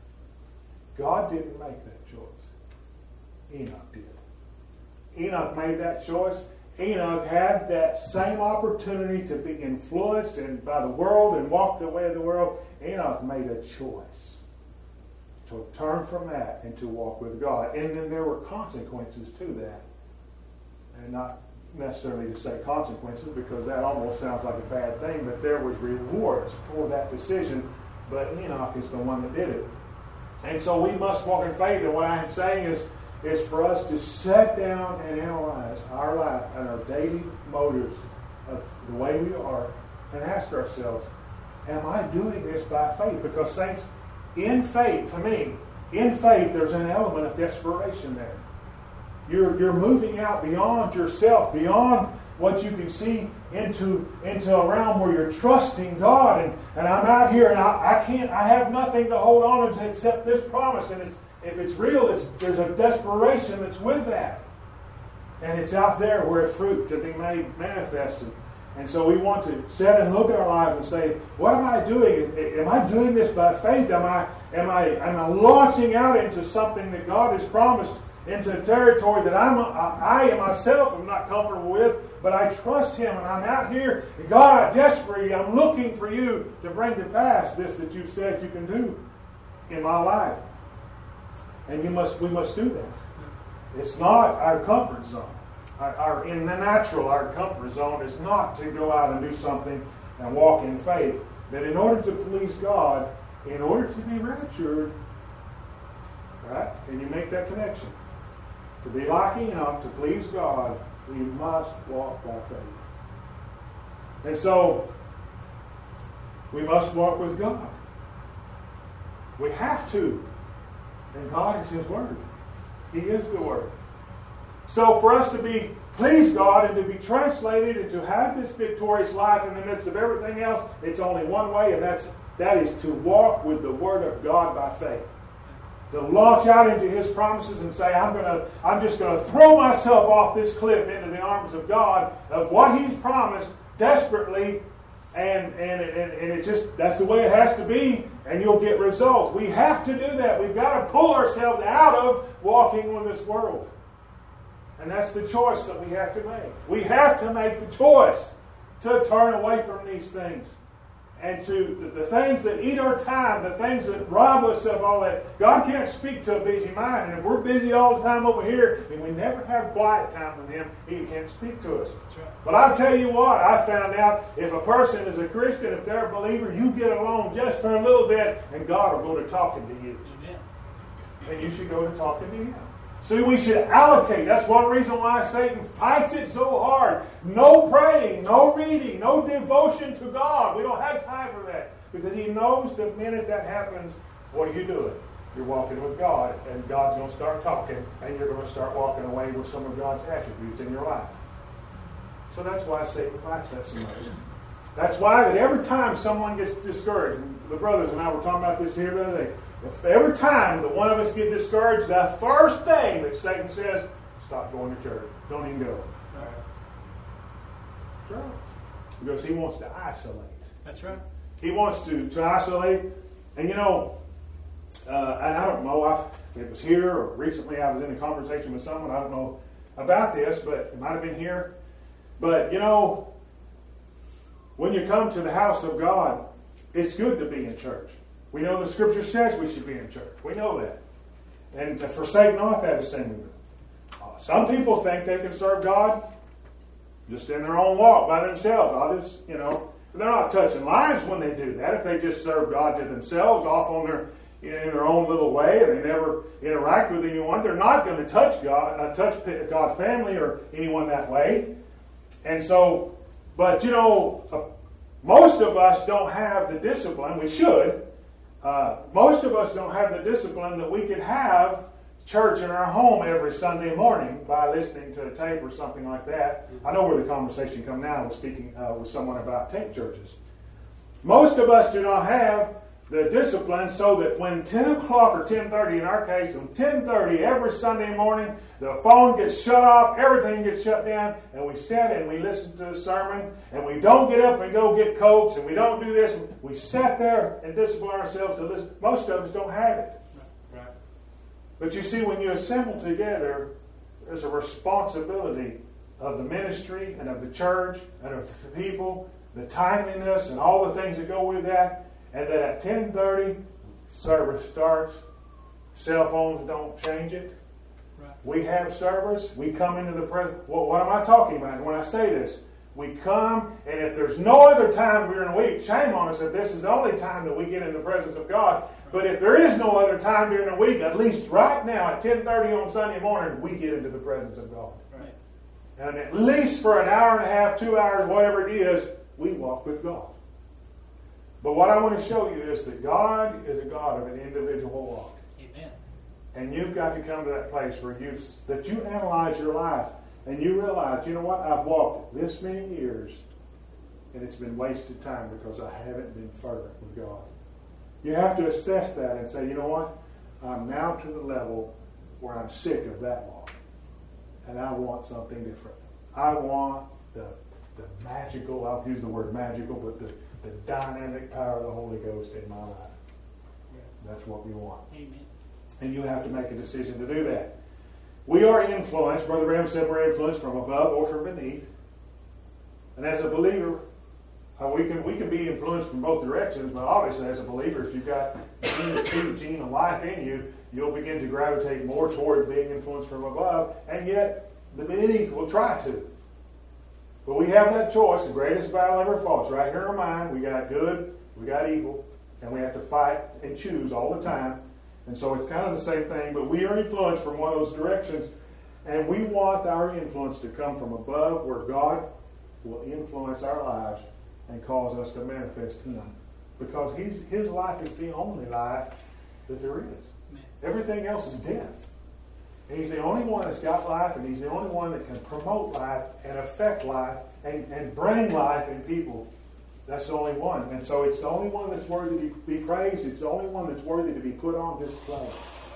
God didn't make that choice. Enoch did. Enoch made that choice. Enoch had that same opportunity to be influenced and by the world and walk the way of the world. Enoch made a choice to turn from that and to walk with God. And then there were consequences to that. And not necessarily to say consequences because that almost sounds like a bad thing, but there was rewards for that decision. But Enoch is the one that did it. And so we must walk in faith. And what I am saying is, is for us to sit down and analyze our life and our daily motives of the way we are and ask ourselves, am I doing this by faith? Because saints, in faith, to me, in faith, there's an element of desperation there. You're, you're moving out beyond yourself, beyond what you can see into, into a realm where you're trusting God. And, and I'm out here and I, I can't, I have nothing to hold on to except this promise. And it's, if it's real, it's, there's a desperation that's with that. And it's out there where fruit can be made manifested. And so we want to sit and look at our lives and say, what am I doing? Am I doing this by faith? Am I, am I, am I launching out into something that God has promised, into a territory that I'm, I, I myself am not comfortable with, but I trust Him and I'm out here. And God, I desperately, I'm looking for You to bring to pass this that You've said You can do in my life. And you must, we must do that. It's not our comfort zone. Our, our, in the natural, our comfort zone is not to go out and do something and walk in faith. That in order to please God, in order to be raptured, right? Can you make that connection? To be like Enoch, to please God, we must walk by faith. And so, we must walk with God. We have to. And God is His Word. He is the Word. So for us to be please God and to be translated and to have this victorious life in the midst of everything else, it's only one way, and that's that is to walk with the Word of God by faith. To launch out into His promises and say, I'm gonna, I'm just going to throw myself off this cliff into the arms of God of what He's promised desperately, and and and, and it just that's the way it has to be, and you'll get results. We have to do that. We've got to pull ourselves out of walking in this world. And that's the choice that we have to make. We have to make the choice to turn away from these things. And to the, the things that eat our time, the things that rob us of all that. God can't speak to a busy mind. And if we're busy all the time over here, and we never have quiet time with Him, He can't speak to us. Right. But I'll tell you what, I found out if a person is a Christian, if they're a believer, you get alone just for a little bit, and God will go to talking to you. Amen. And you should go to talking to Him. See, we should allocate. That's one reason why Satan fights it so hard. No praying, no reading, no devotion to God. We don't have time for that. Because he knows the minute that happens, what are you doing? You're walking with God, and God's going to start talking, and you're going to start walking away with some of God's attributes in your life. So that's why Satan fights that so much. That's why that every time someone gets discouraged, the brothers and I were talking about this here the other day, if every time that one of us get discouraged, the first thing that Satan says, stop going to church. Don't even go. Right. That's right. Because he wants to isolate. That's right. He wants to, to isolate. And you know, uh, and I don't know if it was here or recently I was in a conversation with someone, I don't know about this, but it might have been here. But you know, when you come to the house of God, it's good to be in church. We know the Scripture says we should be in church. We know that. And to forsake not that assembly. some people think they can serve God just in their own walk by themselves. I'll just, you know, they're not touching lives when they do that. If they just serve God to themselves off on their in their own little way and they never interact with anyone, they're not going to touch God, uh, touch God's family or anyone that way. And so, but you know, uh, most of us don't have the discipline. We should. Uh, most of us don't have the discipline that we could have church in our home every Sunday morning by listening to a tape or something like that. I know where the conversation come now. I was speaking uh, with someone about tape churches. Most of us do not have the discipline so that when ten o'clock or ten thirty in our case, on ten thirty every Sunday morning, the phone gets shut off, everything gets shut down, and we sit and we listen to a sermon, and we don't get up and go get Cokes, and we don't do this. We sit there and discipline ourselves to listen. Most of us don't have it. Right. But you see, when you assemble together, there's a responsibility of the ministry and of the church and of the people, the timeliness and all the things that go with that, and that at ten thirty, service starts. Cell phones don't change it. Right. We have service. We come into the presence. Well, what am I talking about when I say this? We come, and if there's no other time during the week, shame on us if this is the only time that we get in the presence of God. But if there is no other time during the week, at least right now at ten thirty on Sunday morning, we get into the presence of God. Right. And at least for an hour and a half, two hours, whatever it is, we walk with God. But what I want to show you is that God is a God of an individual walk. Amen. And you've got to come to that place where you that you analyze your life and you realize, you know what, I've walked this many years and it's been wasted time because I haven't been fervent with God. You have to assess that and say, you know what, I'm now to the level where I'm sick of that walk. And I want something different. I want the the magical, I'll use the word magical, but the, the dynamic power of the Holy Ghost in my life. That's what we want. Amen. And you have to make a decision to do that. We are influenced, Brother Ram said we're influenced from above or from beneath. And as a believer, uh, we can we can be influenced from both directions, but obviously as a believer, if you've got the gene, gene of life in you, you'll begin to gravitate more toward being influenced from above, and yet the beneath will try to. But we have that choice. The greatest battle ever fought is right here in our mind. We got good, we got evil, and we have to fight and choose all the time. And so it's kind of the same thing, but we are influenced from one of those directions, and we want our influence to come from above, where God will influence our lives and cause us to manifest Him. Because he's, His life is the only life that there is. Amen. Everything else is death. He's the only one that's got life, and He's the only one that can promote life and affect life and, and bring life in people. That's the only one. And so it's the only one that's worthy to be praised. It's the only one that's worthy to be put on display.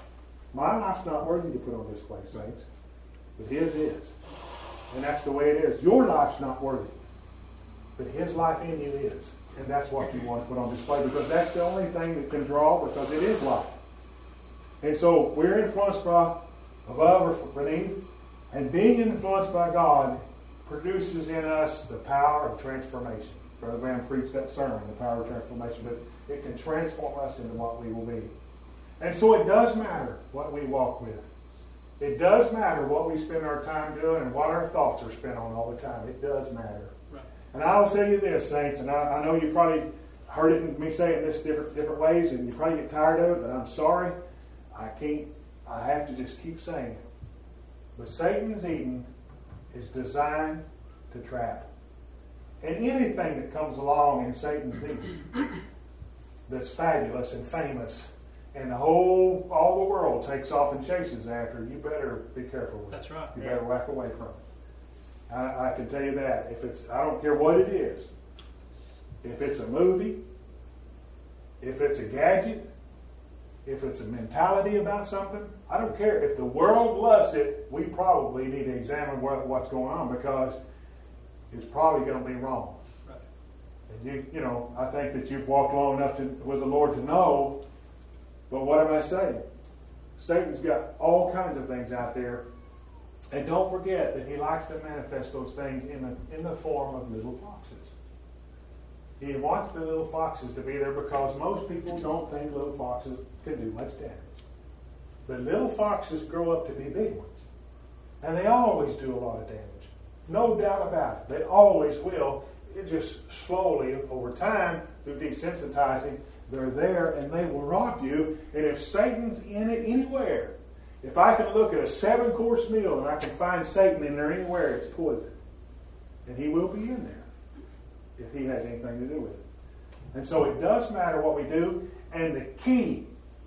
My life's not worthy to put on display, saints. But His is. And that's the way it is. Your life's not worthy. But His life in you is. And that's what you want to put on display, because that's the only thing that can draw, because it is life. And so we're influenced by above or beneath, and being influenced by God produces in us the power of transformation. Brother Van preached that sermon, the power of transformation, but it can transform us into what we will be. And so it does matter what we walk with. It does matter what we spend our time doing and what our thoughts are spent on all the time. It does matter. Right. And I will tell you this, saints, and I, I know you probably heard it in me say it in this different different ways, and you probably get tired of it, but I'm sorry. I can't I have to just keep saying it. But Satan's Eden is designed to trap. And anything that comes along in Satan's Eden that's fabulous and famous, and the whole, all the world takes off and chases after, you better be careful with it. That's right. You Yeah. better whack away from it. I, I can tell you that. If it's, I don't care what it is. If it's a movie, if it's a gadget, if it's a mentality about something, I don't care. If the world loves it, we probably need to examine what, what's going on, because it's probably going to be wrong. Right. And you, you know, I think that you've walked long enough to, with the Lord to know. But what am I saying? Satan's got all kinds of things out there, and don't forget that he likes to manifest those things in the in the form of little foxes. He wants the little foxes to be there because most people don't think little foxes can do much damage. But little foxes grow up to be big ones. And they always do a lot of damage. No doubt about it. They always will. It just slowly, over time, through desensitizing, they're there and they will rob you. And if Satan's in it anywhere, if I can look at a seven-course meal and I can find Satan in there anywhere, it's poison. And he will be in there if he has anything to do with it. And so it does matter what we do. And the key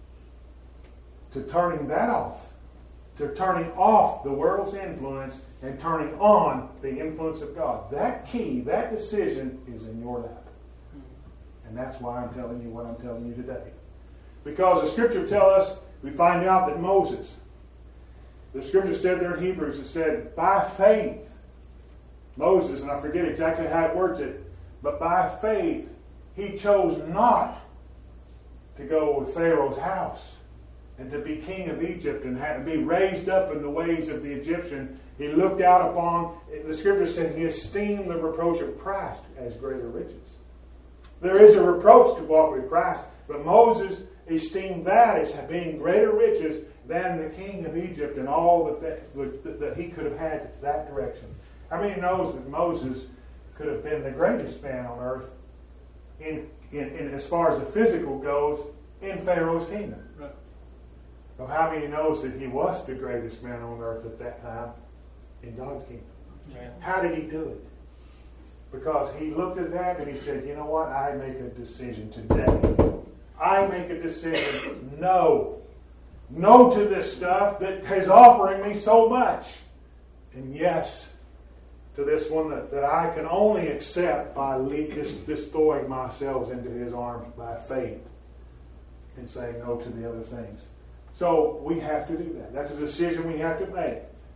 to turning that off, to turning off the world's influence and turning on the influence of God, that key, that decision is in your lap. And that's why I'm telling you what I'm telling you today. Because the Scripture tells us, we find out that Moses, the Scripture said there in Hebrews, it said, by faith, Moses, and I forget exactly how it words it, but by faith, he chose not to go with Pharaoh's house and to be king of Egypt and had to be raised up in the ways of the Egyptian. He looked out upon, the Scripture said, he esteemed the reproach of Christ as greater riches. There is a reproach to walk with Christ, but Moses esteemed that as being greater riches than the king of Egypt and all that, that, that he could have had that direction. How many knows that Moses could have been the greatest man on earth in, in, in as far as the physical goes in Pharaoh's kingdom? Right. Well, how many knows that he was the greatest man on earth at that time in God's kingdom? Yeah. How did he do it? Because he looked at that and he said, you know what? I make a decision today. I make a decision. No. No to this stuff that is offering me so much. And yes to this one that, that I can only accept by just bestowing myself into his arms by faith and saying no to the other things. So we have to do that. That's a decision we have to make.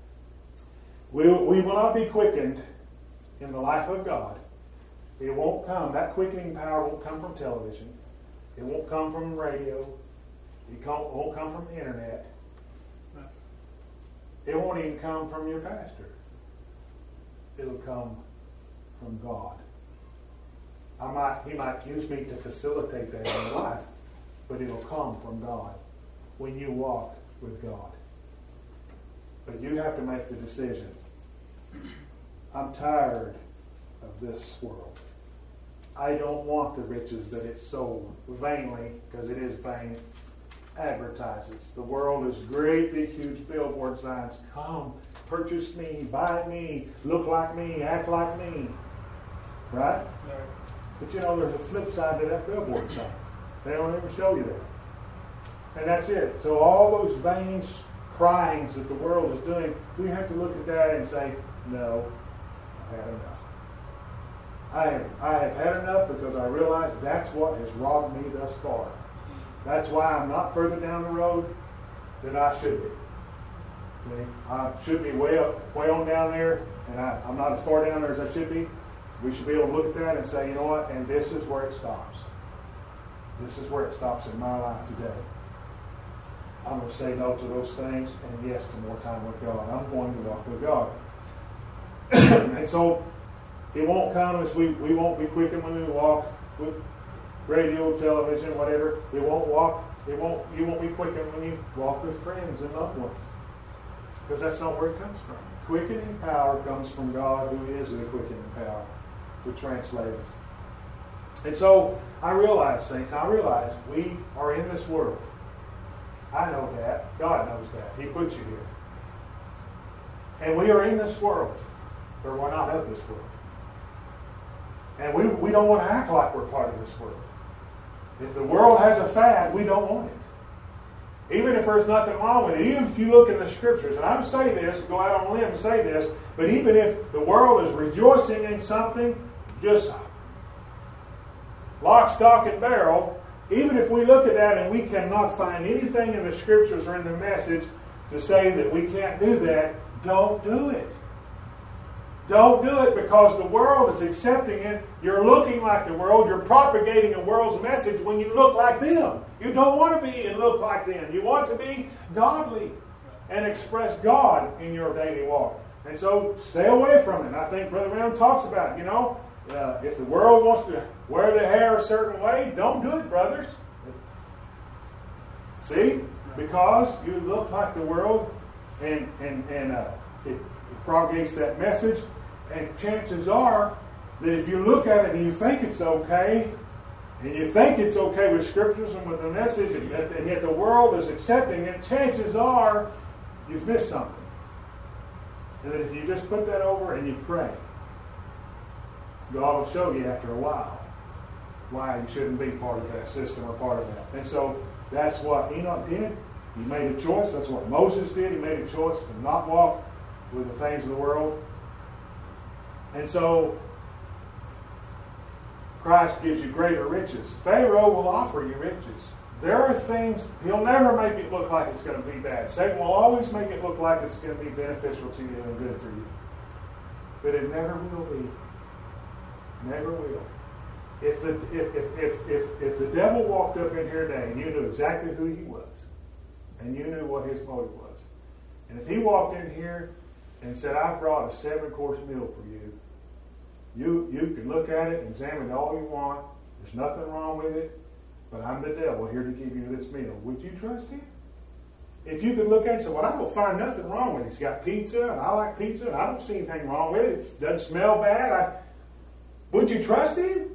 We, we will not be quickened in the life of God. It won't come. That quickening power won't come from television. It won't come from radio. It won't come from the internet. It won't even come from your pastor. It'll come from God. I might, he might use me to facilitate that in your life, but it'll come from God when you walk with God. But you have to make the decision. I'm tired of this world. I don't want the riches that it so vainly, because it is vain, advertises. The world is great, big, huge billboard signs. Come, purchase me, buy me, look like me, act like me. Right? Right. But you know, there's a flip side to that billboard sign. They don't ever show you that. And that's it. So all those vain cryings that the world is doing, we have to look at that and say, no, I've had enough. I have, I have had enough because I realize that's what has robbed me thus far. That's why I'm not further down the road than I should be. See, I should be way up, way on down there, and I, I'm not as far down there as I should be. We should be able to look at that and say, you know what, and this is where it stops. This is where it stops in my life today. I'm going to say no to those things and yes to more time with God. I'm going to walk with God. And so it won't come as we, we won't be quickened when we walk with radio, television, whatever. It won't walk, it won't you won't be quickened when you walk with friends and loved ones. Because that's not where it comes from. Quickening power comes from God, who is the quickening power to translate us. And so I realize, saints, I realize we are in this world. I know that. God knows that. He put you here. And we are in this world, but we're not of this world. And we, we don't want to act like we're part of this world. If the world has a fad, we don't want it. Even if there's nothing wrong with it. Even if you look in the Scriptures, and I would say this, go out on a limb and say this, but even if the world is rejoicing in something, just lock, stock, and barrel, even if we look at that and we cannot find anything in the Scriptures or in the message to say that we can't do that, don't do it. Don't do it because the world is accepting it. You're looking like the world. You're propagating a world's message when you look like them. You don't want to be and look like them. You want to be godly and express God in your daily walk. And so stay away from it. I think Brother Brown talks about it, you know. Uh, if the world wants to wear their hair a certain way, don't do it, brothers. See? Because you look like the world and, and, and uh, it, it propagates that message, and chances are that if you look at it and you think it's okay, and you think it's okay with scriptures and with the message, and, and yet the world is accepting it, chances are you've missed something. And that if you just put that over and you pray, God will show you after a while why you shouldn't be part of that system or part of that. And so that's what Enoch did. He made a choice. That's what Moses did. He made a choice to not walk with the things of the world. And so Christ gives you greater riches. Pharaoh will offer you riches. There are things, he'll never make it look like it's going to be bad. Satan will always make it look like it's going to be beneficial to you and good for you. But it never will be. Never will. If the, if, if, if, if, if the devil walked up in here today and you knew exactly who he was, and you knew what his motive was, and if he walked in here and said, I brought a seven-course meal for you, you, you can look at it, examine it all you want, there's nothing wrong with it, but I'm the devil here to give you this meal. Would you trust him? If you could look at it and say, well, I don't find nothing wrong with it. He's got pizza, and I like pizza, and I don't see anything wrong with it. It doesn't smell bad. I, would you trust him?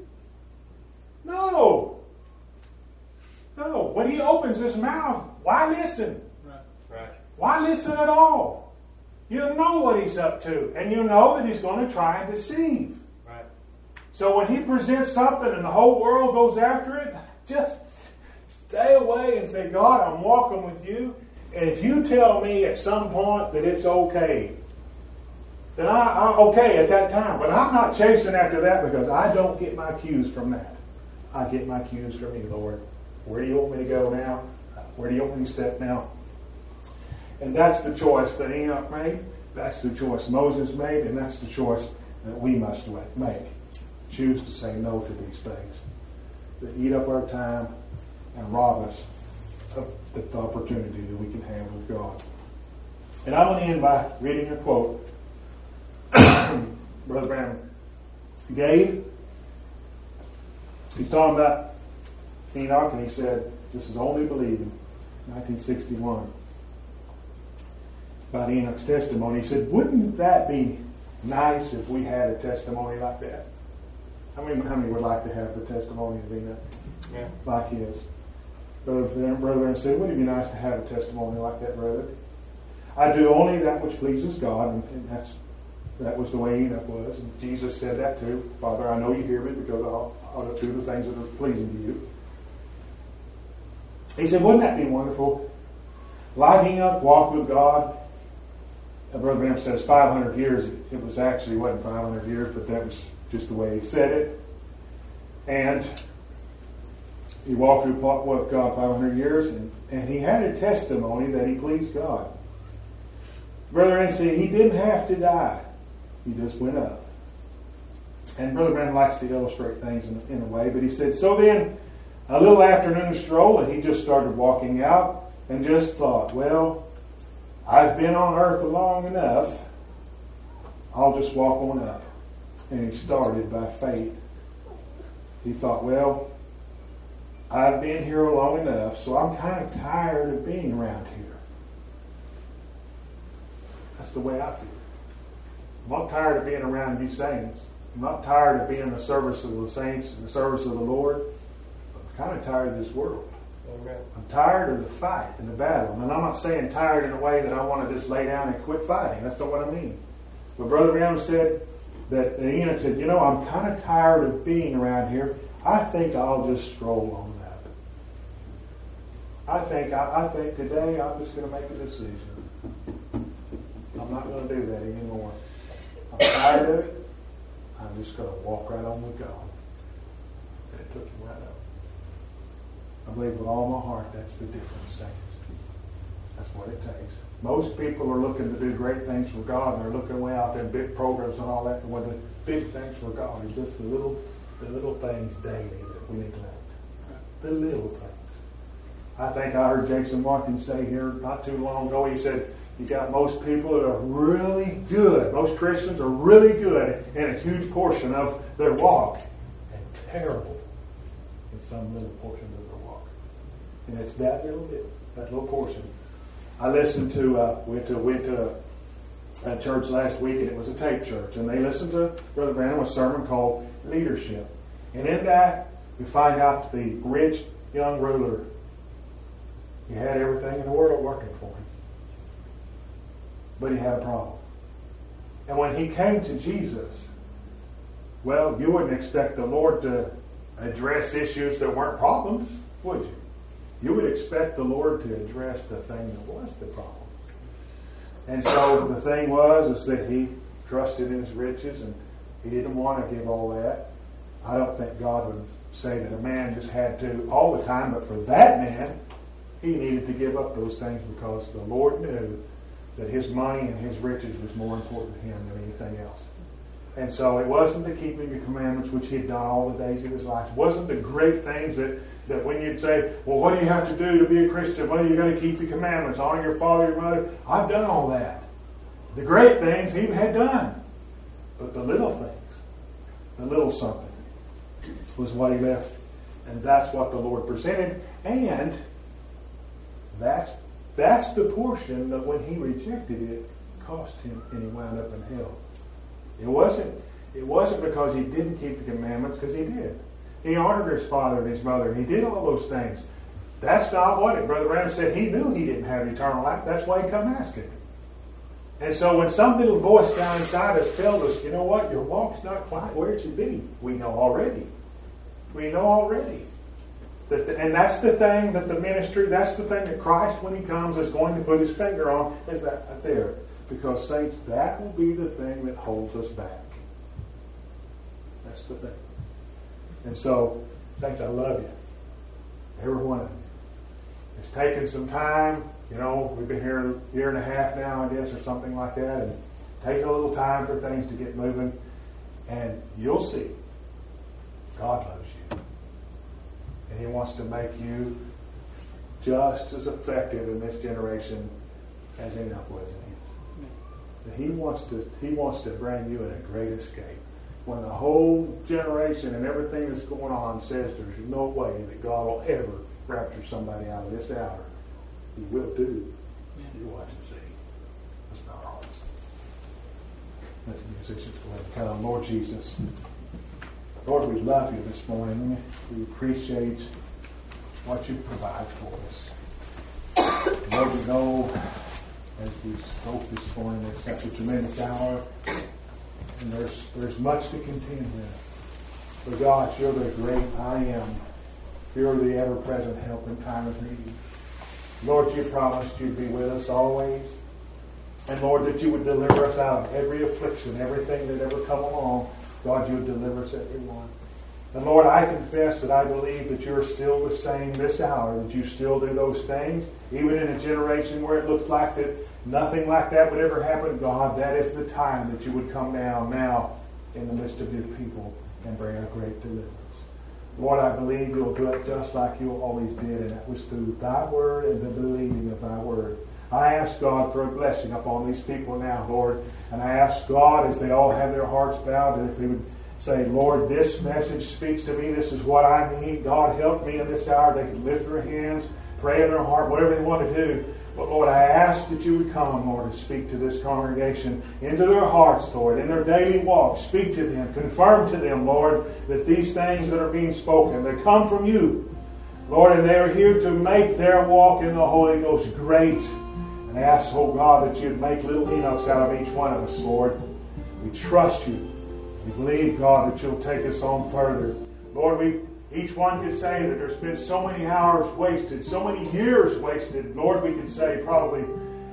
No. No. When he opens his mouth, why listen? Right. Why listen at all? You know what he's up to, and you know that he's going to try and deceive. Right. So when he presents something and the whole world goes after it, just stay away and say, God, I'm walking with you. And if you tell me at some point that it's okay, then I, I'm okay at that time. But I'm not chasing after that because I don't get my cues from that. I get my cues from you, Lord. Where do you want me to go now? Where do you want me to step now? And that's the choice that Enoch made. That's the choice Moses made. And that's the choice that we must make. Choose to say no to these things that eat up our time and rob us of the opportunity that we can have with God. And I'm going to end by reading a quote Brother Branham gave. He's talking about Enoch, and he said, this is only believing, nineteen sixty-one, about Enoch's testimony. He said, wouldn't that be nice if we had a testimony like that? How many, how many would like to have the testimony of Enoch yeah. like his? Brother Branham said, wouldn't it be nice to have a testimony like that, brother? I do only that which pleases God, and, and that's that was the way Enoch was. And Jesus said that too. Father, I know you hear me because I'll, I'll do the things that are pleasing to you. He said, wouldn't that be wonderful? Like Enoch walked with God. And Brother Branham says five hundred years. It, it was actually, wasn't five hundred years, but that was just the way he said it. And he walked with God five hundred years, and, and he had a testimony that he pleased God. Brother Branham said he didn't have to die. He just went up. And Brother Branham likes to illustrate things in, in a way, but he said, so then, a little afternoon stroll, and he just started walking out and just thought, well, I've been on earth long enough. I'll just walk on up. And he started by faith. He thought, well, I've been here long enough, so I'm kind of tired of being around here. That's the way I feel. I'm not tired of being around you saints. I'm not tired of being in the service of the saints, in the service of the Lord. I'm kind of tired of this world. Amen. I'm tired of the fight and the battle. And I'm not saying tired in a way that I want to just lay down and quit fighting. That's not what I mean. But Brother Branham said that Enoch said, you know, I'm kind of tired of being around here. I think I'll just stroll on up. I think I, I think today I'm just going to make a decision. I'm not going to do that anymore. I'm tired of it. I'm just going to walk right on with God. And it took him right up. I believe with all my heart that's the difference, saints. That's what it takes. Most people are looking to do great things for God, and they're looking way out there, big programs and all that. But the big things for God are just the little, the little things daily that we neglect. The little things. I think I heard Jason Watkins say here not too long ago. He said, you got most people that are really good. Most Christians are really good in a huge portion of their walk, and terrible in some little portion of their walk. And it's that little bit, that little portion. I listened to, uh, went to, went to at church last week, and it was a tape church, and they listened to Brother Branham's sermon called Leadership. And in that, we find out the rich young ruler, he had everything in the world working for him. But he had a problem. And when he came to Jesus, well, you wouldn't expect the Lord to address issues that weren't problems, would you? You would expect the Lord to address the thing that was the problem. And so the thing was is that he trusted in his riches, and he didn't want to give all that. I don't think God would say that a man just had to all the time, but for that man, he needed to give up those things because the Lord knew that his money and his riches was more important to him than anything else. And so it wasn't the keeping the commandments, which he had done all the days of his life. It wasn't the great things that, that when you'd say, well, what do you have to do to be a Christian? Well, you got to keep the commandments, honor your father, your mother. I've done all that. The great things he had done. But the little things, the little something, was what he left. And that's what the Lord presented. And that's, that's the portion that when he rejected it, cost him, and he wound up in hell. It wasn't, it wasn't because he didn't keep the commandments, because he did. He honored his father and his mother, and he did all those things. That's not what it. Brother Branham said he knew he didn't have eternal life. That's why he come asking. And so when some little voice down inside us tells us, you know what, your walk's not quite where it should be, we know already. We know already. That the, and that's the thing that the ministry, that's the thing that Christ, when he comes, is going to put his finger on, is that right there. Because, saints, that will be the thing that holds us back. That's the thing. And so, saints, I love you. Every one of you. It's taken some time. You know, we've been here a year and a half now, I guess, or something like that. And it takes a little time for things to get moving. And you'll see. God loves you. And he wants to make you just as effective in this generation as Enoch was in his. He wants to he wants to bring you in a great escape. When the whole generation and everything that's going on says there's no way that God will ever rapture somebody out of this hour, he will do. You watch and see. Let's bow our hearts. Let the musicians go ahead and come. Lord Jesus, Lord, we love you this morning. We appreciate what you provide for us. Lord, we know as we spoke this morning, it's such a tremendous hour, and there's there's much to contend with. But God, you're the great I am. You're the ever-present help in time of need. Lord, you promised you'd be with us always. And Lord, that you would deliver us out of every affliction, everything that ever come along. God, you would deliver us every one. And Lord, I confess that I believe that you're still the same this hour, that you still do those things, even in a generation where it looks like that nothing like that would ever happen. God, that is the time that you would come down now in the midst of your people and bring a great deliverance. Lord, I believe you'll do it just like you always did, and that was through thy word and the believing of thy word. I ask God for a blessing upon these people now, Lord, and I ask God as they all have their hearts bowed that if they would say, Lord, this message speaks to me. This is what I need. God, help me in this hour. They can lift their hands, pray in their heart, whatever they want to do. But, Lord, I ask that you would come, Lord, and speak to this congregation, into their hearts, Lord, in their daily walk. Speak to them. Confirm to them, Lord, that these things that are being spoken, they come from you, Lord, and they are here to make their walk in the Holy Ghost great. And I ask, oh God, that you'd make little Enochs out of each one of us, Lord. We trust you. We believe, God, that you'll take us on further. Lord, we each one could say that there's been so many hours wasted, so many years wasted. Lord, we could say probably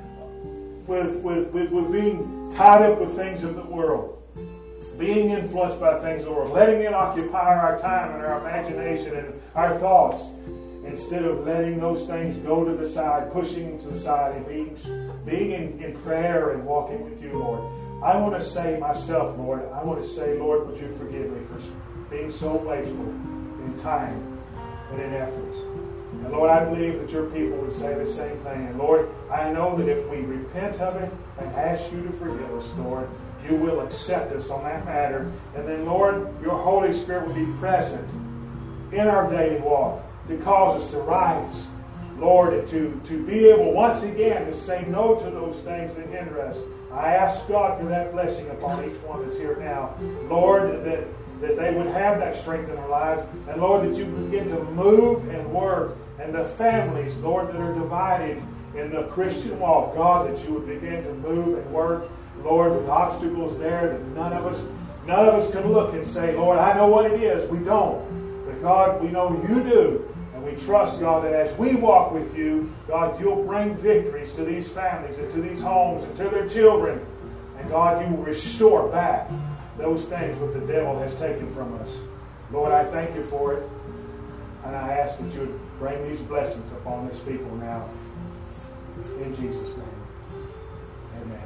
with, with, with, with being tied up with things of the world, being influenced by things of the world, letting it occupy our time and our imagination and our thoughts, instead of letting those things go to the side, pushing to the side, and being, being in, in prayer and walking with you, Lord. I want to say myself, Lord, I want to say, Lord, would you forgive me for being so wasteful in time and in efforts. And Lord, I believe that your people would say the same thing. And Lord, I know that if we repent of it and ask you to forgive us, Lord, you will accept us on that matter. And then, Lord, your Holy Spirit will be present in our daily walk to cause us to rise, Lord, to, to be able once again to say no to those things that hinder us. I ask God for that blessing upon each one that's here now. Lord, that, that they would have that strength in their lives. And Lord, that you begin to move and work. And the families, Lord, that are divided in the Christian walk, God, that you would begin to move and work, Lord, with obstacles there that none of us, none of us can look and say, Lord, I know what it is. We don't. But God, we know you do. And we trust, God, that as we walk with you, God, you'll bring victories to these families and to these homes and to their children. And God, you will restore back those things that the devil has taken from us. Lord, I thank you for it. And I ask that you would bring these blessings upon this people now. In Jesus' name. Amen.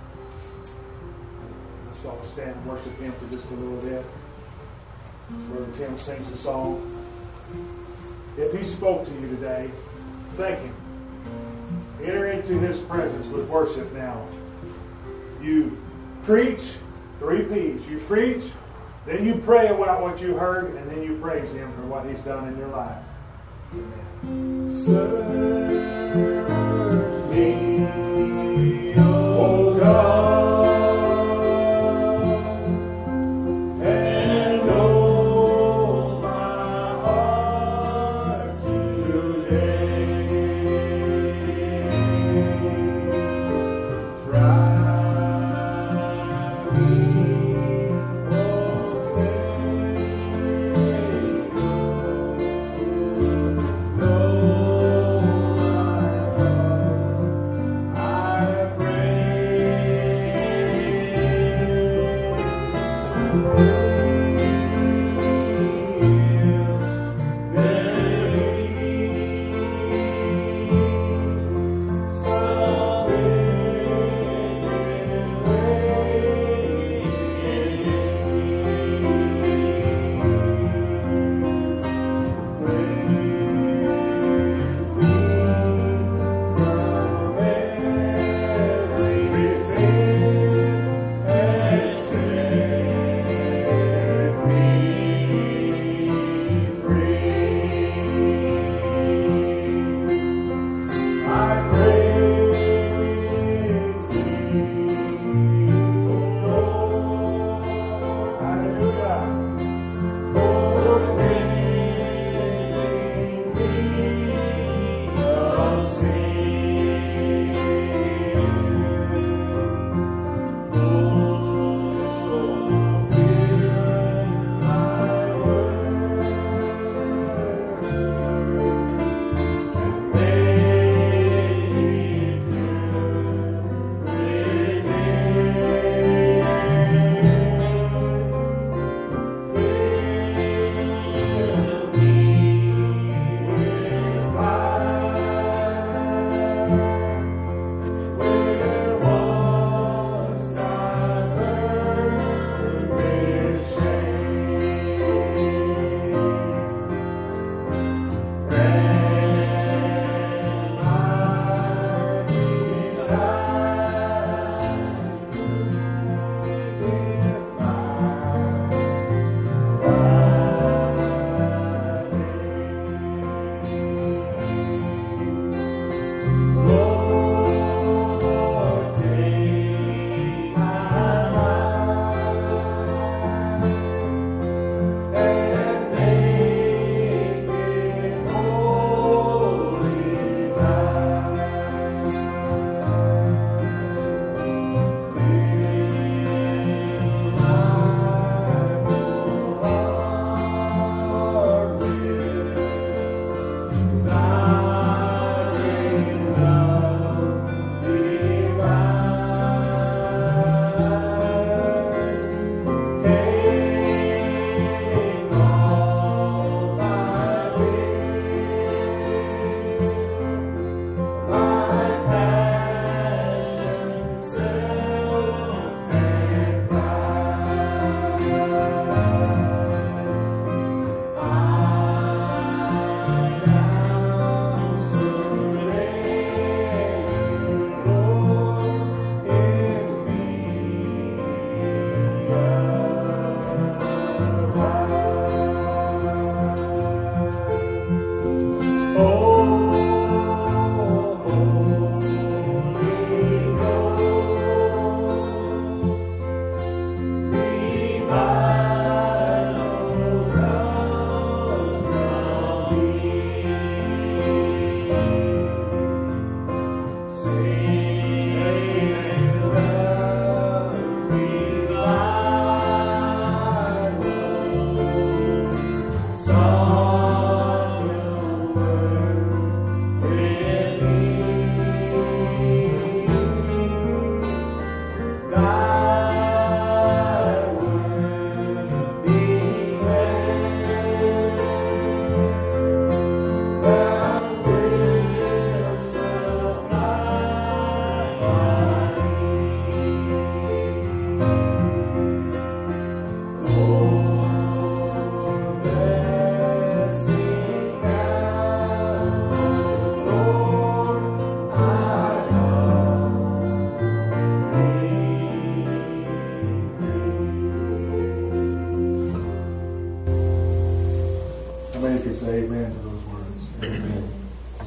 Let's all stand and worship him for just a little bit. Brother Tim sings a song. If he spoke to you today, thank him. Enter into his presence with worship now. You preach, three P's. You preach, then you pray about what you heard, and then you praise him for what he's done in your life. Amen. Serve me, oh God. Oh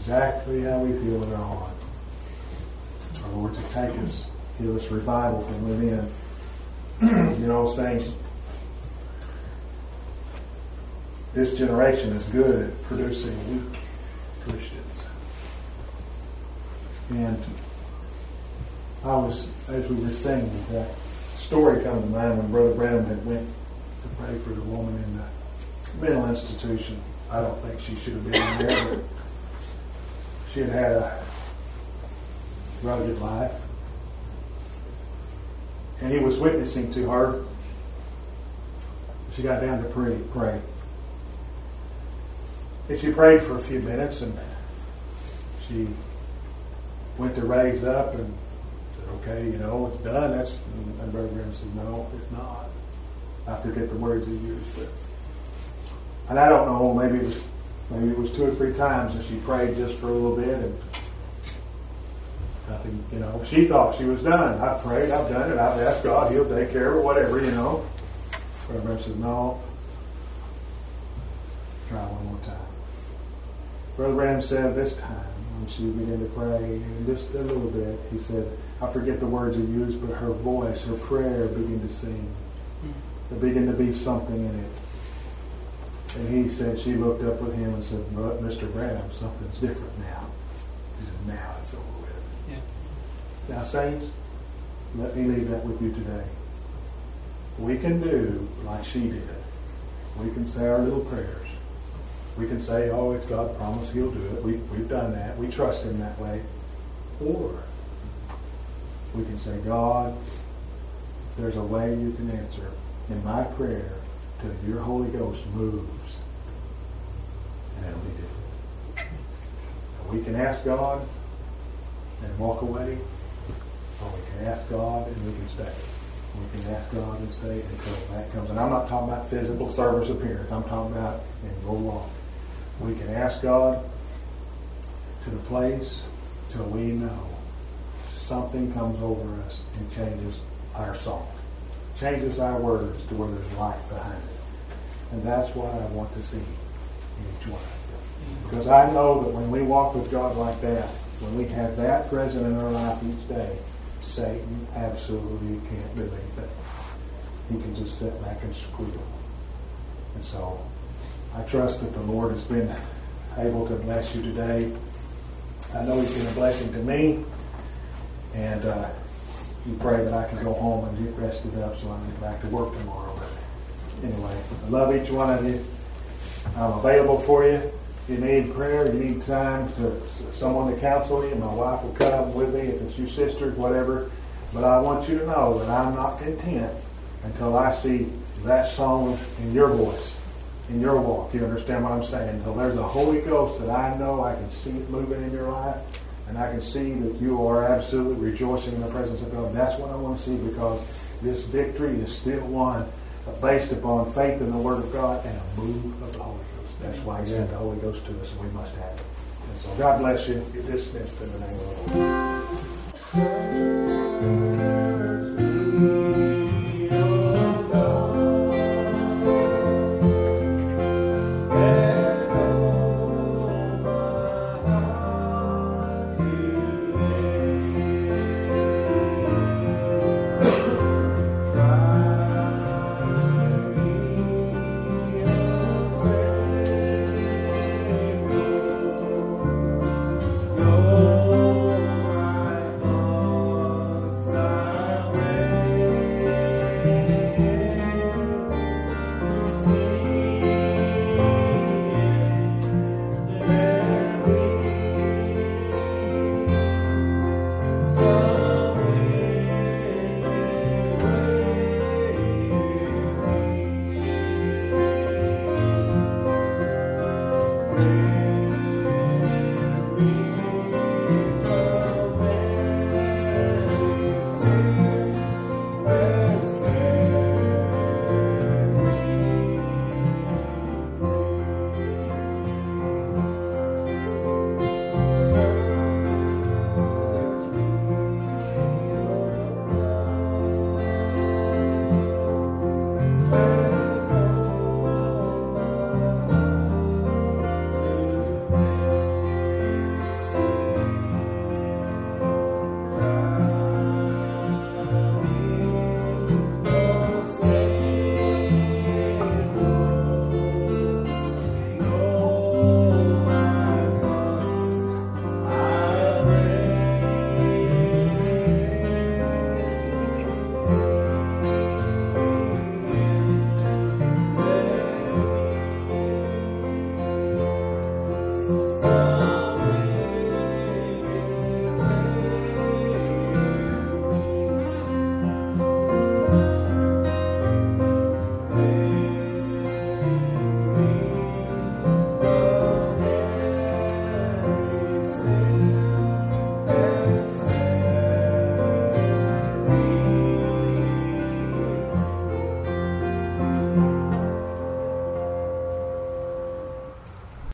exactly how we feel in our heart. Our Lord to take us, give us revival from within. You know, saints, this generation is good at producing weak Christians. And I was, as we were singing, that story come to mind when Brother Branham had went to pray for the woman in the mental institution. I don't think she should have been in there, but she had had a rugged life. And he was witnessing to her. She got down to pray. pray. And she prayed for a few minutes, and she went to raise up and said, okay, you know, it's done. That's, and Brother Graham said, no, it's not. I forget the words he used, but and I don't know, maybe it was maybe it was two or three times that she prayed just for a little bit, and nothing, you know, she thought she was done. I've prayed, I've done it, I've asked God, He'll take care of it, whatever, you know. Brother Graham said, no. Try one more time. Brother Branham said this time, when she began to pray, and just a little bit, he said, I forget the words he used, but her voice, her prayer began to sing. There began to be something in it. And he said, she looked up with him and said, but Mister Branham, something's different now. He said, now it's over with. Yeah. Now, saints, let me leave that with you today. We can do like she did. We can say our little prayers. We can say, oh, if God promised He'll do it. We, we've done that. We trust Him that way. Or we can say, God, there's a way you can answer in my prayer till your Holy Ghost moves. And it'll be different. We can ask God and walk away, or we can ask God and we can stay. We can ask God and stay until that comes. And I'm not talking about physical service appearance. I'm talking about in your walk. We can ask God to the place till we know something comes over us and changes our song. Changes our words to where there's life behind it. And that's what I want to see in each one of you. Because I know that when we walk with God like that, when we have that present in our life each day, Satan absolutely can't do anything. He can just sit back and squeal. And so I trust that the Lord has been able to bless you today. I know He's been a blessing to me. And uh, you pray that I can go home and get rested up so I can get back to work tomorrow. But anyway, I love each one of you. I'm available for you. If you need prayer, you need time to someone to counsel you, my wife will come with me if it's your sisters, whatever. But I want you to know that I'm not content until I see that song in your voice, in your walk. You understand what I'm saying? Until there's a Holy Ghost that I know I can see it moving in your life, and I can see that you are absolutely rejoicing in the presence of God. That's what I want to see, because this victory is still won based upon faith in the Word of God and a move of the Holy Ghost. That's why He sent the Holy Ghost to us, and we must have it. And so God bless you. You're dismissed in the name of the Lord. Jesus.